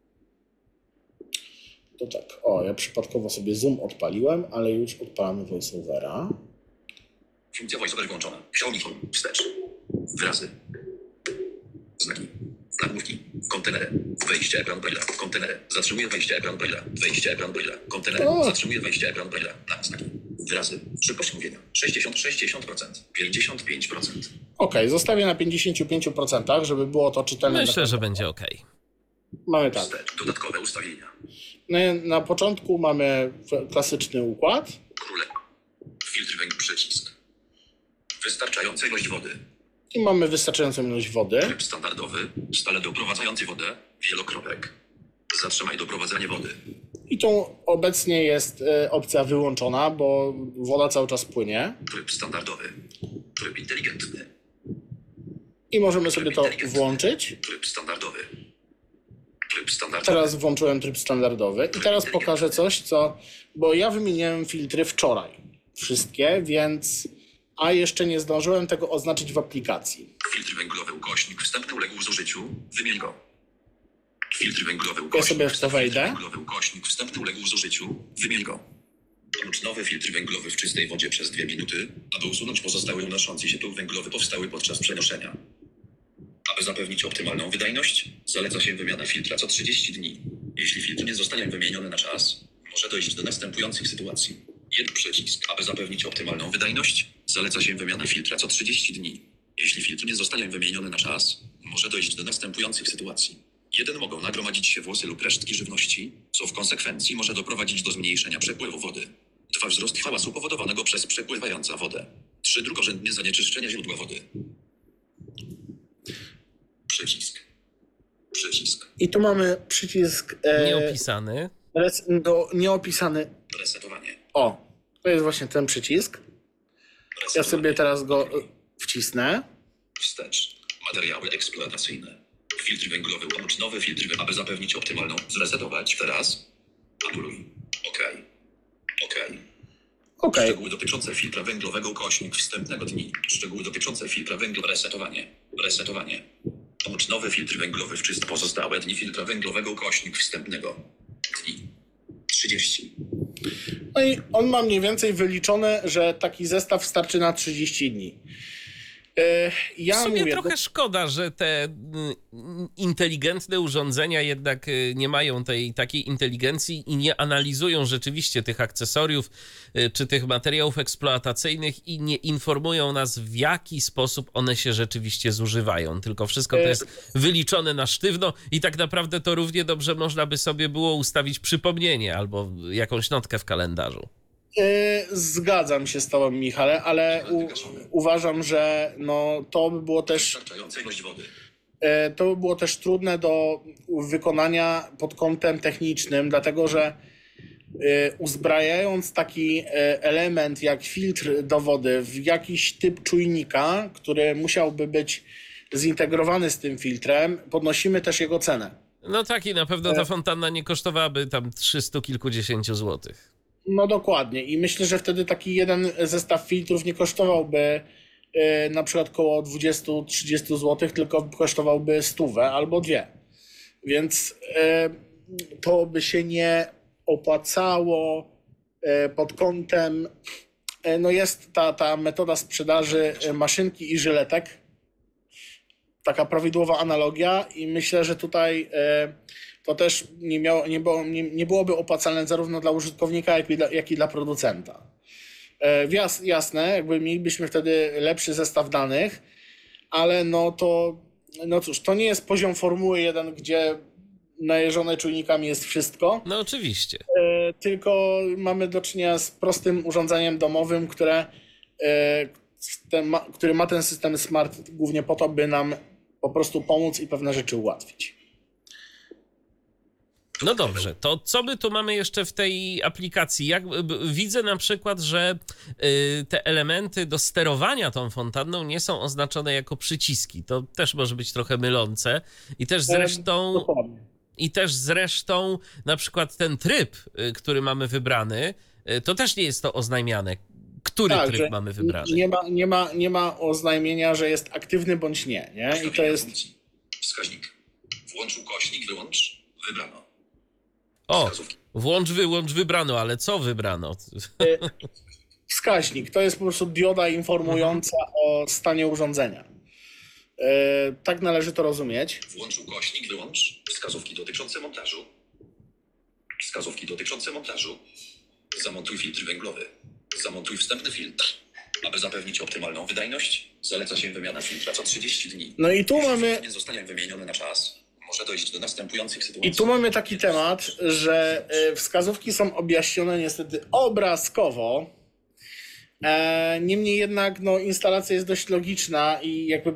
[SPEAKER 3] To tak, ja przypadkowo sobie Zoom odpaliłem, ale już odpalamy voiceovera.
[SPEAKER 6] Funkcja voiceover włączona. Xiaomi Home. Wstecz. Wyrazy. Znaki. Nagłówki. Kontenery. Wejście ekran Braille'a. Kontenery. Zatrzymuje wejście ekran Braille'a. Wejście ekran Braille'a. Kontenery. Zatrzymuje wejście ekran Braille'a. Znaki. Wyrazy. Szybkość mówienia. 60%. 55%.
[SPEAKER 3] Okej, zostawię na 55%, żeby było to czytelne.
[SPEAKER 2] Myślę, że będzie ok.
[SPEAKER 3] Mamy tak.
[SPEAKER 6] Wstecz. Dodatkowe ustawienia.
[SPEAKER 3] Na początku mamy klasyczny układ.
[SPEAKER 6] Króle. Filtr węgla. Przycisk. Wystarczająca ilość wody.
[SPEAKER 3] I mamy wystarczającą ilość wody.
[SPEAKER 6] Tryb standardowy. Stale doprowadzający wodę. Wielokropek. Zatrzymaj doprowadzanie wody.
[SPEAKER 3] I tu obecnie jest opcja wyłączona, bo woda cały czas płynie.
[SPEAKER 6] Tryb standardowy. Tryb inteligentny.
[SPEAKER 3] I możemy sobie to włączyć.
[SPEAKER 6] Tryb standardowy. Tryb standardowy.
[SPEAKER 3] Teraz włączyłem tryb standardowy. I teraz pokażę coś, bo ja wymieniłem filtry wczoraj. Wszystkie, więc... A jeszcze nie zdążyłem tego oznaczyć w aplikacji.
[SPEAKER 6] Filtr węglowy ukośnik wstępny uległ zużyciu. Wymień go. Filtr węglowy
[SPEAKER 3] Ja
[SPEAKER 6] ukośnik.
[SPEAKER 3] sobie w to wejdę.
[SPEAKER 6] Filtr węglowy ukośnik wstępny uległ zużyciu. Wymień go. Włącz nowy filtr węglowy w czystej wodzie przez 2 minuty, aby usunąć pozostały unoszący się pył węglowy powstały podczas przenoszenia. Aby zapewnić optymalną wydajność, zaleca się wymiana filtra co 30 dni. Jeśli filtr nie zostanie wymieniony na czas, może dojść do następujących sytuacji. Przycisk. Aby zapewnić optymalną wydajność, zaleca się wymiana filtra co 30 dni. Jeśli filtr nie zostanie wymieniony na czas, może dojść do następujących sytuacji. 1. Mogą nagromadzić się włosy lub resztki żywności, co w konsekwencji może doprowadzić do zmniejszenia przepływu wody. 2. Wzrost hałasu powodowanego przez przepływającą wodę. 3. Drugorzędnie zanieczyszczenie źródła wody. Przycisk. Przycisk.
[SPEAKER 3] I tu mamy przycisk...
[SPEAKER 2] Nieopisany.
[SPEAKER 3] Nieopisany.
[SPEAKER 6] Resetowanie.
[SPEAKER 3] To jest właśnie ten przycisk. Ja sobie teraz go wcisnę.
[SPEAKER 6] Wstecz. Materiały eksploatacyjne. Filtr węglowy. Łącz nowy filtr, aby zapewnić optymalną. Zresetować teraz. Anuluj. OK.
[SPEAKER 3] Okej.
[SPEAKER 6] Szczegóły dotyczące filtra węglowego ukośnik wstępnego dni. Szczegóły dotyczące filtra węglowego. Resetowanie. Połącz nowy filtr węglowy w czyste pozostałe dni filtra węglowego ukośnik wstępnego dni. 30.
[SPEAKER 3] No i on ma mniej więcej wyliczone, że taki zestaw starczy na 30 dni. Ja
[SPEAKER 2] W sumie
[SPEAKER 3] mówię,
[SPEAKER 2] trochę szkoda, że te inteligentne urządzenia jednak nie mają tej takiej inteligencji i nie analizują rzeczywiście tych akcesoriów czy tych materiałów eksploatacyjnych i nie informują nas, w jaki sposób one się rzeczywiście zużywają. Tylko wszystko to jest wyliczone na sztywno i tak naprawdę to równie dobrze można by sobie było ustawić przypomnienie albo jakąś notkę w kalendarzu.
[SPEAKER 3] Zgadzam się z tobą, Michale, ale uważam, że no, to by było też
[SPEAKER 6] Wystarczająca ilość wody.
[SPEAKER 3] to by było też trudne do wykonania pod kątem technicznym, dlatego że uzbrajając taki element jak filtr do wody w jakiś typ czujnika, który musiałby być zintegrowany z tym filtrem, podnosimy też jego cenę.
[SPEAKER 2] No tak, i na pewno ta fontanna nie kosztowałaby tam 300 kilkudziesięciu złotych.
[SPEAKER 3] No dokładnie i myślę, że wtedy taki jeden zestaw filtrów nie kosztowałby na przykład koło 20-30 zł, tylko kosztowałby 100 albo 2. Więc to by się nie opłacało pod kątem, no jest ta metoda sprzedaży maszynki i żyletek, taka prawidłowa analogia i myślę, że tutaj to też nie byłoby opłacalne zarówno dla użytkownika, jak i dla producenta. Jasne, jakby mielibyśmy wtedy lepszy zestaw danych, ale no cóż, to nie jest poziom Formuły 1, gdzie najeżone czujnikami jest wszystko.
[SPEAKER 2] No oczywiście.
[SPEAKER 3] Tylko mamy do czynienia z prostym urządzeniem domowym, który ma ten system smart głównie po to, by nam po prostu pomóc i pewne rzeczy ułatwić.
[SPEAKER 2] No dobrze, to co my tu mamy jeszcze w tej aplikacji? Widzę na przykład, że te elementy do sterowania tą fontanną nie są oznaczone jako przyciski. To też może być trochę mylące. I też zresztą na przykład ten tryb, który mamy wybrany, to też nie jest to oznajmiane. Który tryb mamy wybrany?
[SPEAKER 3] Nie ma oznajmienia, że jest aktywny bądź nie? I to jest
[SPEAKER 6] Wskaźnik. Włącz ukośnik, wyłącz, wybrano.
[SPEAKER 2] O, włącz, wyłącz, wybrano, ale co wybrano?
[SPEAKER 3] wskaźnik. To jest po prostu dioda informująca o stanie urządzenia. Tak należy to rozumieć.
[SPEAKER 6] Włącz ukośnik, wyłącz. Wskazówki dotyczące montażu. Wskazówki dotyczące montażu. Zamontuj filtr węglowy. Zamontuj wstępny filtr. Aby zapewnić optymalną wydajność, zaleca się wymiana filtra co 30 dni.
[SPEAKER 3] No i tu mamy...
[SPEAKER 6] Nie zostanie wymieniony na czas. Może dojść do następujących sytuacji.
[SPEAKER 3] I tu mamy taki temat, że wskazówki są objaśnione niestety obrazkowo. Niemniej jednak instalacja jest dość logiczna i jakby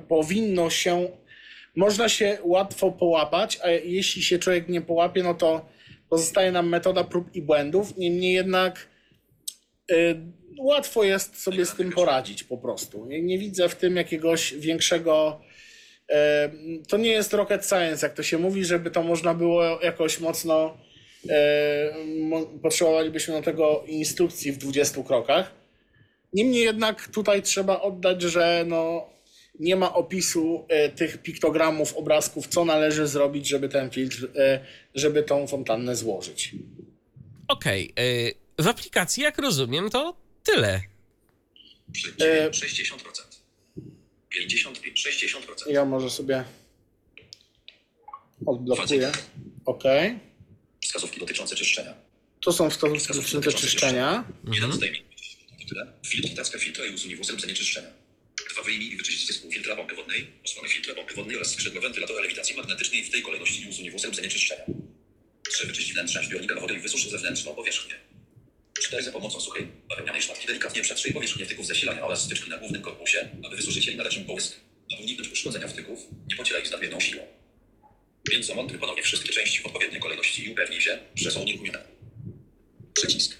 [SPEAKER 3] można się łatwo połapać, a jeśli się człowiek nie połapie, no to pozostaje nam metoda prób i błędów. Niemniej jednak łatwo jest sobie z tym poradzić po prostu. Nie widzę w tym jakiegoś większego... To nie jest rocket science, jak to się mówi, żeby to można było jakoś mocno... Potrzebowalibyśmy do tego instrukcji w 20 krokach. Niemniej jednak tutaj trzeba oddać, że nie ma opisu tych piktogramów, obrazków, co należy zrobić, żeby ten filtr, żeby tą fontannę złożyć.
[SPEAKER 2] Okej. W aplikacji, jak rozumiem, to tyle.
[SPEAKER 6] 60%. 60%.
[SPEAKER 3] Ja może sobie odblokuję. OK.
[SPEAKER 6] Wskazówki dotyczące czyszczenia.
[SPEAKER 3] To są wskazówki dotyczące czyszczenia.
[SPEAKER 6] Jeden zdejmij. Filtr i tacka filtra i usuń włosem zanieczyszczenia. 2. Wyjmij i wyczyść zespół filtra pompy wodnej, osłony filtra pompy wodnej oraz skrzydła wentylatora lewitacji magnetycznej w tej kolejności i usuń włosem zanieczyszczenia. 3. Wyczyść wnętrza zbiornika na wodę i wysusz zewnętrzną powierzchnię. 4. Za pomocą suchej, bawełnianej szmatki delikatnie przetrzyj powierzchnię wtyków zasilania oraz styczki na głównym korpusie, aby wysuszyć je i nadać im połysk. Aby uniknąć uszkodzenia wtyków, nie pocieraj ich z nadmierną siłą. Więc zamontuj ponownie wszystkie części w odpowiedniej kolejności i upewnij się, że są unieruchomione. Przycisk.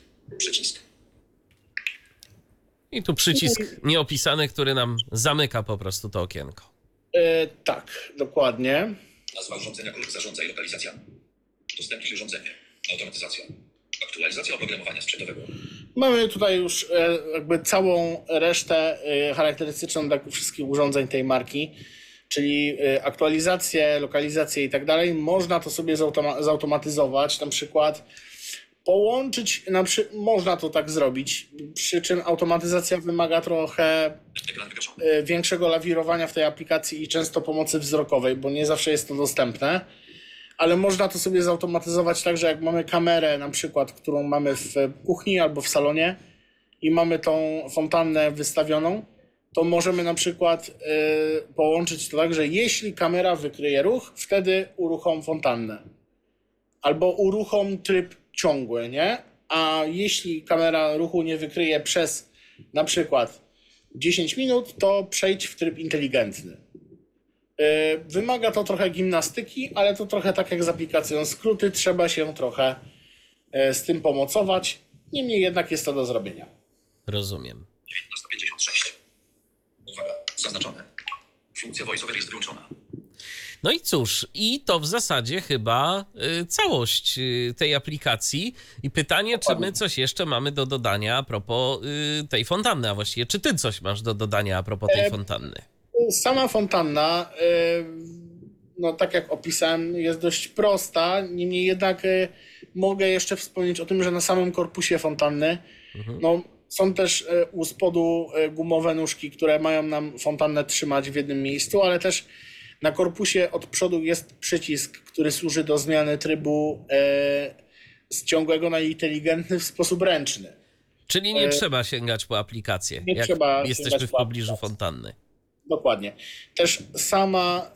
[SPEAKER 2] I tu przycisk nieopisany, który nam zamyka po prostu to okienko.
[SPEAKER 3] Tak, dokładnie.
[SPEAKER 6] Nazwa urządzenia, kolor zarządza i lokalizacja. Udostępnij urządzenie. Automatyzacja. Aktualizacja oprogramowania sprzętowego.
[SPEAKER 3] Mamy tutaj już jakby całą resztę charakterystyczną dla wszystkich urządzeń tej marki, czyli aktualizacje, lokalizacje i tak dalej. Można to sobie zautomatyzować, na przykład połączyć, można to tak zrobić, przy czym automatyzacja wymaga trochę większego lawirowania w tej aplikacji i często pomocy wzrokowej, bo nie zawsze jest to dostępne. Ale można to sobie zautomatyzować tak, że jak mamy kamerę na przykład, którą mamy w kuchni albo w salonie i mamy tą fontannę wystawioną, to możemy na przykład połączyć to tak, że jeśli kamera wykryje ruch, wtedy uruchom fontannę. Albo uruchom tryb ciągły, nie? A jeśli kamera ruchu nie wykryje przez na przykład 10 minut, to przejdź w tryb inteligentny. Wymaga to trochę gimnastyki, ale to trochę tak jak z aplikacją skróty, trzeba się trochę z tym pomocować. Niemniej jednak jest to do zrobienia.
[SPEAKER 2] Rozumiem.
[SPEAKER 6] 1956. Uwaga, zaznaczone. Funkcja voiceover jest wyłączona.
[SPEAKER 2] No i cóż, i to w zasadzie chyba całość tej aplikacji. I pytanie, czy my coś jeszcze mamy do dodania a propos tej fontanny, a właściwie czy ty coś masz do dodania a propos tej fontanny?
[SPEAKER 3] Sama fontanna, no tak jak opisałem, jest dość prosta. Niemniej jednak mogę jeszcze wspomnieć o tym, że na samym korpusie fontanny no, są też u spodu gumowe nóżki, które mają nam fontannę trzymać w jednym miejscu, ale też na korpusie od przodu jest przycisk, który służy do zmiany trybu z ciągłego na inteligentny w sposób ręczny.
[SPEAKER 2] Czyli nie trzeba sięgać po aplikację,
[SPEAKER 3] nie
[SPEAKER 2] jak
[SPEAKER 3] trzeba
[SPEAKER 2] jesteśmy w pobliżu fontanny. Dokładnie.
[SPEAKER 3] Też sama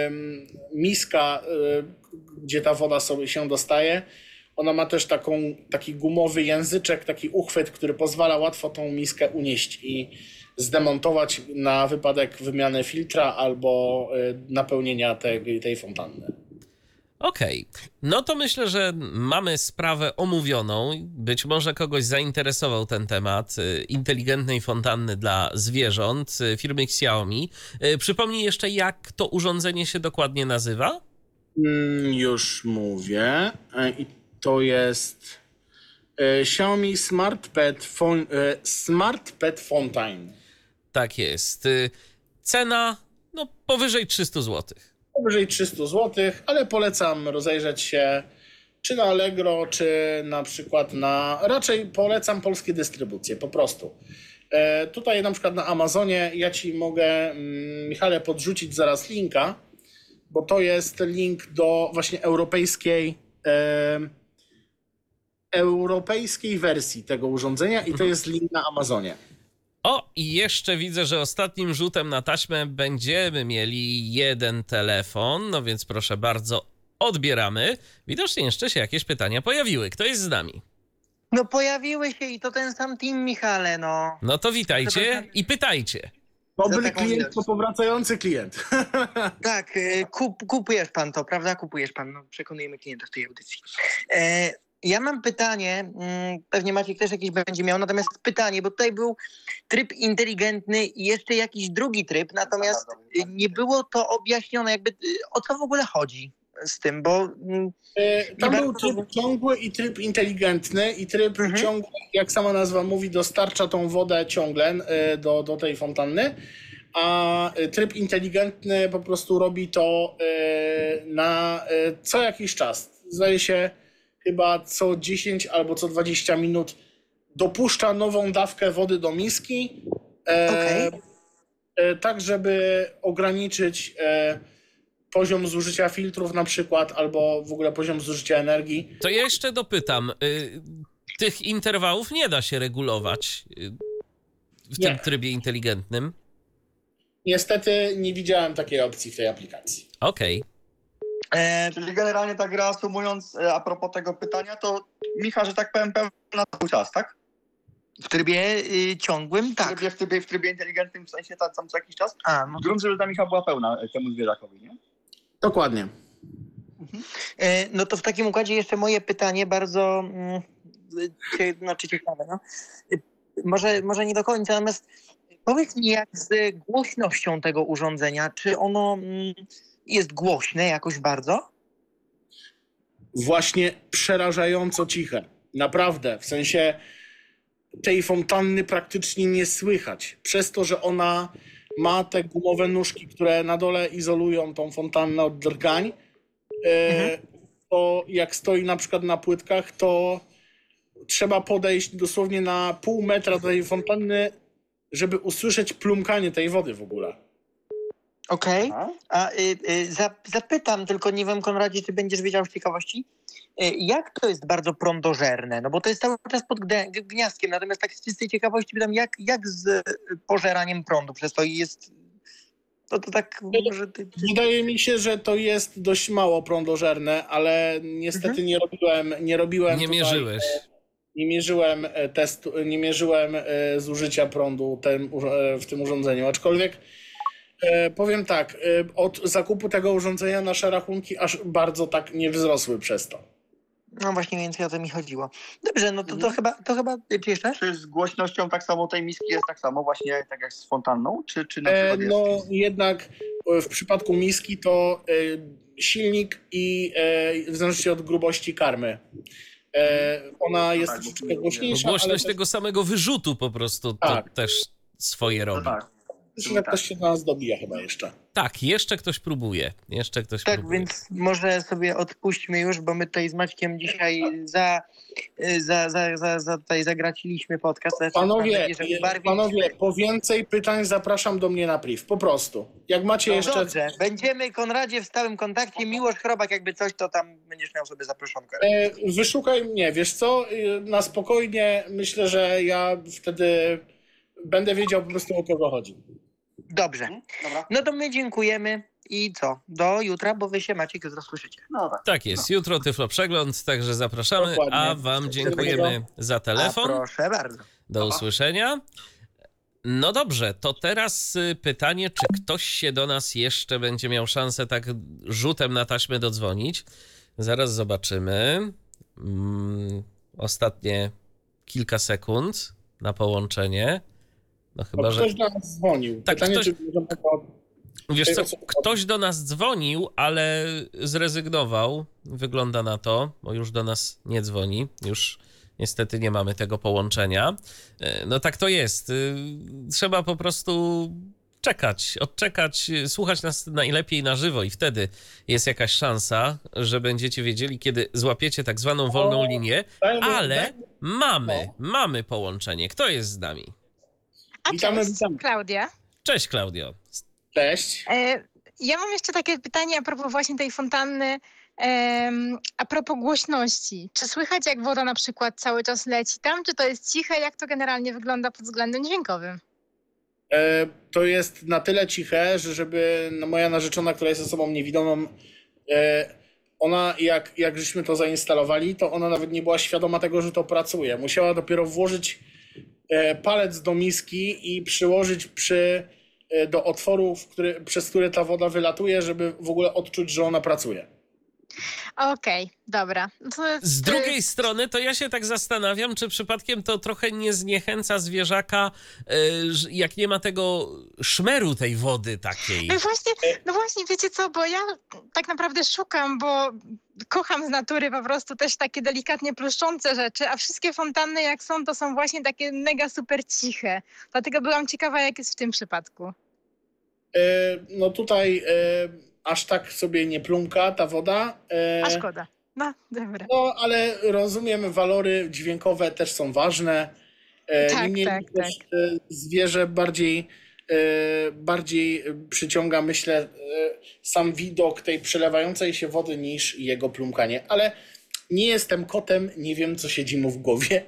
[SPEAKER 3] miska, gdzie ta woda sobie się dostaje, ona ma też taki gumowy języczek, taki uchwyt, który pozwala łatwo tą miskę unieść i zdemontować na wypadek wymiany filtra albo napełnienia tej fontanny.
[SPEAKER 2] Okej, no to myślę, że mamy sprawę omówioną. Być może kogoś zainteresował ten temat inteligentnej fontanny dla zwierząt firmy Xiaomi. Przypomnij jeszcze, jak to urządzenie się dokładnie nazywa?
[SPEAKER 3] Już mówię. I to jest Xiaomi Smart Pet Fontaine.
[SPEAKER 2] Tak jest. Cena no powyżej 300 zł.
[SPEAKER 3] Powyżej 300 zł, ale polecam rozejrzeć się czy na Allegro, czy na przykład raczej polecam polskie dystrybucje, po prostu. Tutaj na przykład na Amazonie ja ci mogę, Michale, podrzucić zaraz linka, bo to jest link do właśnie europejskiej wersji tego urządzenia i to jest link na Amazonie.
[SPEAKER 2] O, i jeszcze widzę, że ostatnim rzutem na taśmę będziemy mieli jeden telefon, no więc proszę bardzo, odbieramy. Widocznie jeszcze się jakieś pytania pojawiły. Kto jest z nami?
[SPEAKER 4] No pojawiły się i to ten sam team, Michale, no.
[SPEAKER 2] No to witajcie i pytajcie.
[SPEAKER 3] Dobry klient to powracający klient.
[SPEAKER 4] Tak, kupujesz pan to, prawda? Kupujesz pan, no przekonujemy klienta w tej audycji. Ja mam pytanie, pewnie Maciek też jakieś będzie miał, natomiast pytanie, bo tutaj był tryb inteligentny i jeszcze jakiś drugi tryb, natomiast nie było to objaśnione, jakby o co w ogóle chodzi z tym, bo...
[SPEAKER 3] Tam był tryb ciągły i tryb inteligentny i tryb ciągły, jak sama nazwa mówi, dostarcza tą wodę ciągle do tej fontanny, a tryb inteligentny po prostu robi to na co jakiś czas. Zdaje się, chyba co 10 albo co 20 minut dopuszcza nową dawkę wody do miski, tak żeby ograniczyć poziom zużycia filtrów na przykład, albo w ogóle poziom zużycia energii.
[SPEAKER 2] To ja jeszcze dopytam, tych interwałów nie da się regulować w tym trybie inteligentnym?
[SPEAKER 3] Niestety nie widziałem takiej opcji w tej aplikacji.
[SPEAKER 2] Okej.
[SPEAKER 5] Czyli generalnie tak reasumując, a propos tego pytania, to Michał, że tak powiem, na cały czas, tak?
[SPEAKER 4] W trybie ciągłym, tak.
[SPEAKER 5] W trybie inteligentnym, w sensie tam co jakiś czas.
[SPEAKER 4] No.
[SPEAKER 5] Grunt, żeby ta Michał była pełna temu zwierzakowi, nie?
[SPEAKER 3] Dokładnie.
[SPEAKER 4] No to w takim układzie jeszcze moje pytanie bardzo ciekawe. No. Może nie do końca, natomiast powiedz mi, jak z głośnością tego urządzenia, czy ono jest głośne jakoś bardzo?
[SPEAKER 3] Właśnie przerażająco ciche. Naprawdę. W sensie tej fontanny praktycznie nie słychać. Przez to, że ona ma te gumowe nóżki, które na dole izolują tą fontannę od drgań, to jak stoi na przykład na płytkach, to trzeba podejść dosłownie na pół metra do tej fontanny, żeby usłyszeć plumkanie tej wody w ogóle.
[SPEAKER 4] Okej. Zapytam, tylko nie wiem, Konradzie, czy będziesz wiedział z ciekawości, jak to jest bardzo prądożerne? No bo to jest cały czas pod gniazdkiem, natomiast tak z czystej ciekawości pytam, jak z pożeraniem prądu przez to jest... To tak może...
[SPEAKER 3] Wydaje mi się, że to jest dość mało prądożerne, ale niestety nie robiłem
[SPEAKER 2] Nie
[SPEAKER 3] tutaj,
[SPEAKER 2] mierzyłeś.
[SPEAKER 3] nie mierzyłem testu, nie mierzyłem zużycia prądu w tym urządzeniu, aczkolwiek powiem tak, od zakupu tego urządzenia nasze rachunki aż bardzo tak nie wzrosły przez to.
[SPEAKER 4] No właśnie więcej o to mi chodziło. Dobrze, no to chyba... Czy jeszcze?
[SPEAKER 5] Czy z głośnością tak samo tej miski jest tak samo właśnie tak jak z fontanną? Czy na przykład jest...
[SPEAKER 3] No jednak w przypadku miski to silnik i w zależności od grubości karmy. Ona jest
[SPEAKER 5] tak,
[SPEAKER 3] troszeczkę
[SPEAKER 2] No,
[SPEAKER 3] głośniejsza,
[SPEAKER 2] głośność
[SPEAKER 3] ale
[SPEAKER 2] tego samego wyrzutu po prostu to
[SPEAKER 3] Tak.
[SPEAKER 2] też swoje robi.
[SPEAKER 5] No tak.
[SPEAKER 3] że ktoś się do nas dobija chyba jeszcze.
[SPEAKER 2] Tak, jeszcze ktoś próbuje.
[SPEAKER 4] Tak, więc może sobie odpuśćmy już, bo my tutaj z Maćkiem dzisiaj tutaj zagraciliśmy podcast.
[SPEAKER 3] Panowie, po więcej pytań zapraszam do mnie na priv, po prostu. Jak macie jeszcze...
[SPEAKER 4] Dobrze, będziemy, Konradzie, w stałym kontakcie. Miłosz Chrobak, jakby coś, to tam będziesz miał sobie zaproszonkę.
[SPEAKER 3] Wyszukaj mnie, wiesz co, na spokojnie, myślę, że ja wtedy będę wiedział po prostu, o kogo chodzi.
[SPEAKER 4] Dobrze,
[SPEAKER 5] Dobra.
[SPEAKER 4] no to my dziękujemy i co? Do jutra, bo wy się, Maciek, jutro słyszycie.
[SPEAKER 5] No tak.
[SPEAKER 2] Tak jest, jutro Tyflo Przegląd, także zapraszamy,
[SPEAKER 3] Dokładnie.
[SPEAKER 2] a wam dziękujemy za telefon.
[SPEAKER 4] Proszę bardzo.
[SPEAKER 2] Do usłyszenia. No dobrze, to teraz pytanie, czy ktoś się do nas jeszcze będzie miał szansę tak rzutem na taśmę dodzwonić. Zaraz zobaczymy. Ostatnie kilka sekund na połączenie. No chyba, że...
[SPEAKER 3] Ktoś do nas dzwonił.
[SPEAKER 2] Tak,
[SPEAKER 3] Pytanie,
[SPEAKER 2] ktoś-
[SPEAKER 3] czy możemy tego...
[SPEAKER 2] Wiesz co, ktoś do nas dzwonił, ale zrezygnował. Wygląda na to, bo już do nas nie dzwoni. Już niestety nie mamy tego połączenia. No tak to jest. Trzeba po prostu odczekać, słuchać nas najlepiej na żywo i wtedy jest jakaś szansa, że będziecie wiedzieli, kiedy złapiecie tak zwaną wolną linię, ale mamy połączenie. Kto jest z nami?
[SPEAKER 7] A
[SPEAKER 3] Witamy,
[SPEAKER 7] cześć,
[SPEAKER 3] witamy.
[SPEAKER 7] Klaudia.
[SPEAKER 2] Cześć, Klaudio.
[SPEAKER 3] Cześć.
[SPEAKER 7] Ja mam jeszcze takie pytanie a propos właśnie tej fontanny, a propos głośności. Czy słychać, jak woda na przykład cały czas leci tam, czy to jest ciche? Jak to generalnie wygląda pod względem dźwiękowym?
[SPEAKER 3] To jest na tyle ciche, że żeby moja narzeczona, która jest osobą niewidomą, ona jak żeśmy to zainstalowali, to ona nawet nie była świadoma tego, że to pracuje. Musiała dopiero włożyć palec do miski i przyłożyć do otworów, przez które ta woda wylatuje, żeby w ogóle odczuć, że ona pracuje.
[SPEAKER 7] Okej, dobra. To jest,
[SPEAKER 2] Z drugiej strony to ja się tak zastanawiam, czy przypadkiem to trochę nie zniechęca zwierzaka, jak nie ma tego szmeru tej wody takiej.
[SPEAKER 7] No właśnie, wiecie co, bo ja tak naprawdę szukam, bo kocham z natury po prostu też takie delikatnie pluszczące rzeczy, a wszystkie fontanny jak są, to są właśnie takie mega super ciche. Dlatego byłam ciekawa, jak jest w tym przypadku.
[SPEAKER 3] No tutaj aż tak sobie nie plumka ta woda.
[SPEAKER 7] A szkoda. No, dobra.
[SPEAKER 3] No, ale rozumiem, walory dźwiękowe też są ważne.
[SPEAKER 7] Tak,
[SPEAKER 3] Niemniej
[SPEAKER 7] tak,
[SPEAKER 3] też zwierzę bardziej przyciąga, myślę, sam widok tej przelewającej się wody niż jego plumkanie. Ale nie jestem kotem, nie wiem, co siedzi mu w głowie.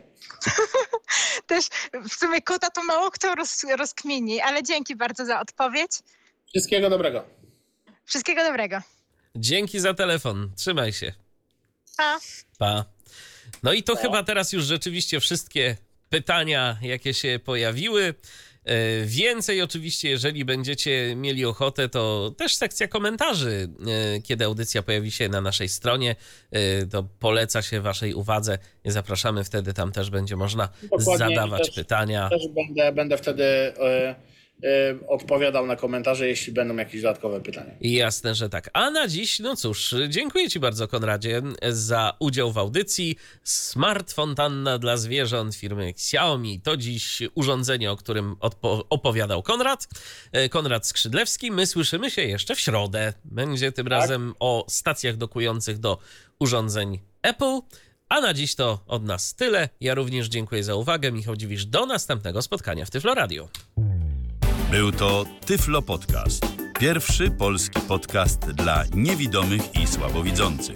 [SPEAKER 7] Też w sumie kota to mało kto rozkmini, ale dzięki bardzo za odpowiedź.
[SPEAKER 3] Wszystkiego dobrego.
[SPEAKER 7] Wszystkiego dobrego.
[SPEAKER 2] Dzięki za telefon. Trzymaj się.
[SPEAKER 7] Pa.
[SPEAKER 2] Pa. No i to chyba teraz już rzeczywiście wszystkie pytania, jakie się pojawiły. Więcej oczywiście, jeżeli będziecie mieli ochotę, to też sekcja komentarzy, kiedy audycja pojawi się na naszej stronie, to poleca się waszej uwadze. Zapraszamy wtedy, tam też będzie można
[SPEAKER 3] Dokładnie,
[SPEAKER 2] zadawać
[SPEAKER 3] też
[SPEAKER 2] pytania.
[SPEAKER 3] Też będę wtedy odpowiadał na komentarze, jeśli będą jakieś dodatkowe pytania.
[SPEAKER 2] Jasne, że tak. A na dziś, no cóż, dziękuję Ci bardzo, Konradzie, za udział w audycji. Smart fontanna dla zwierząt firmy Xiaomi to dziś urządzenie, o którym opowiadał Konrad Skrzydlewski. My słyszymy się jeszcze w środę. Będzie tym razem o stacjach dokujących do urządzeń Apple. A na dziś to od nas tyle. Ja również dziękuję za uwagę. Michał Dziwisz, do następnego spotkania w Tyflo Radio.
[SPEAKER 1] Był to Tyflo Podcast. Pierwszy polski podcast dla niewidomych i słabowidzących.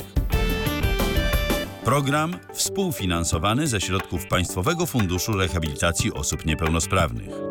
[SPEAKER 1] Program współfinansowany ze środków Państwowego Funduszu Rehabilitacji Osób Niepełnosprawnych.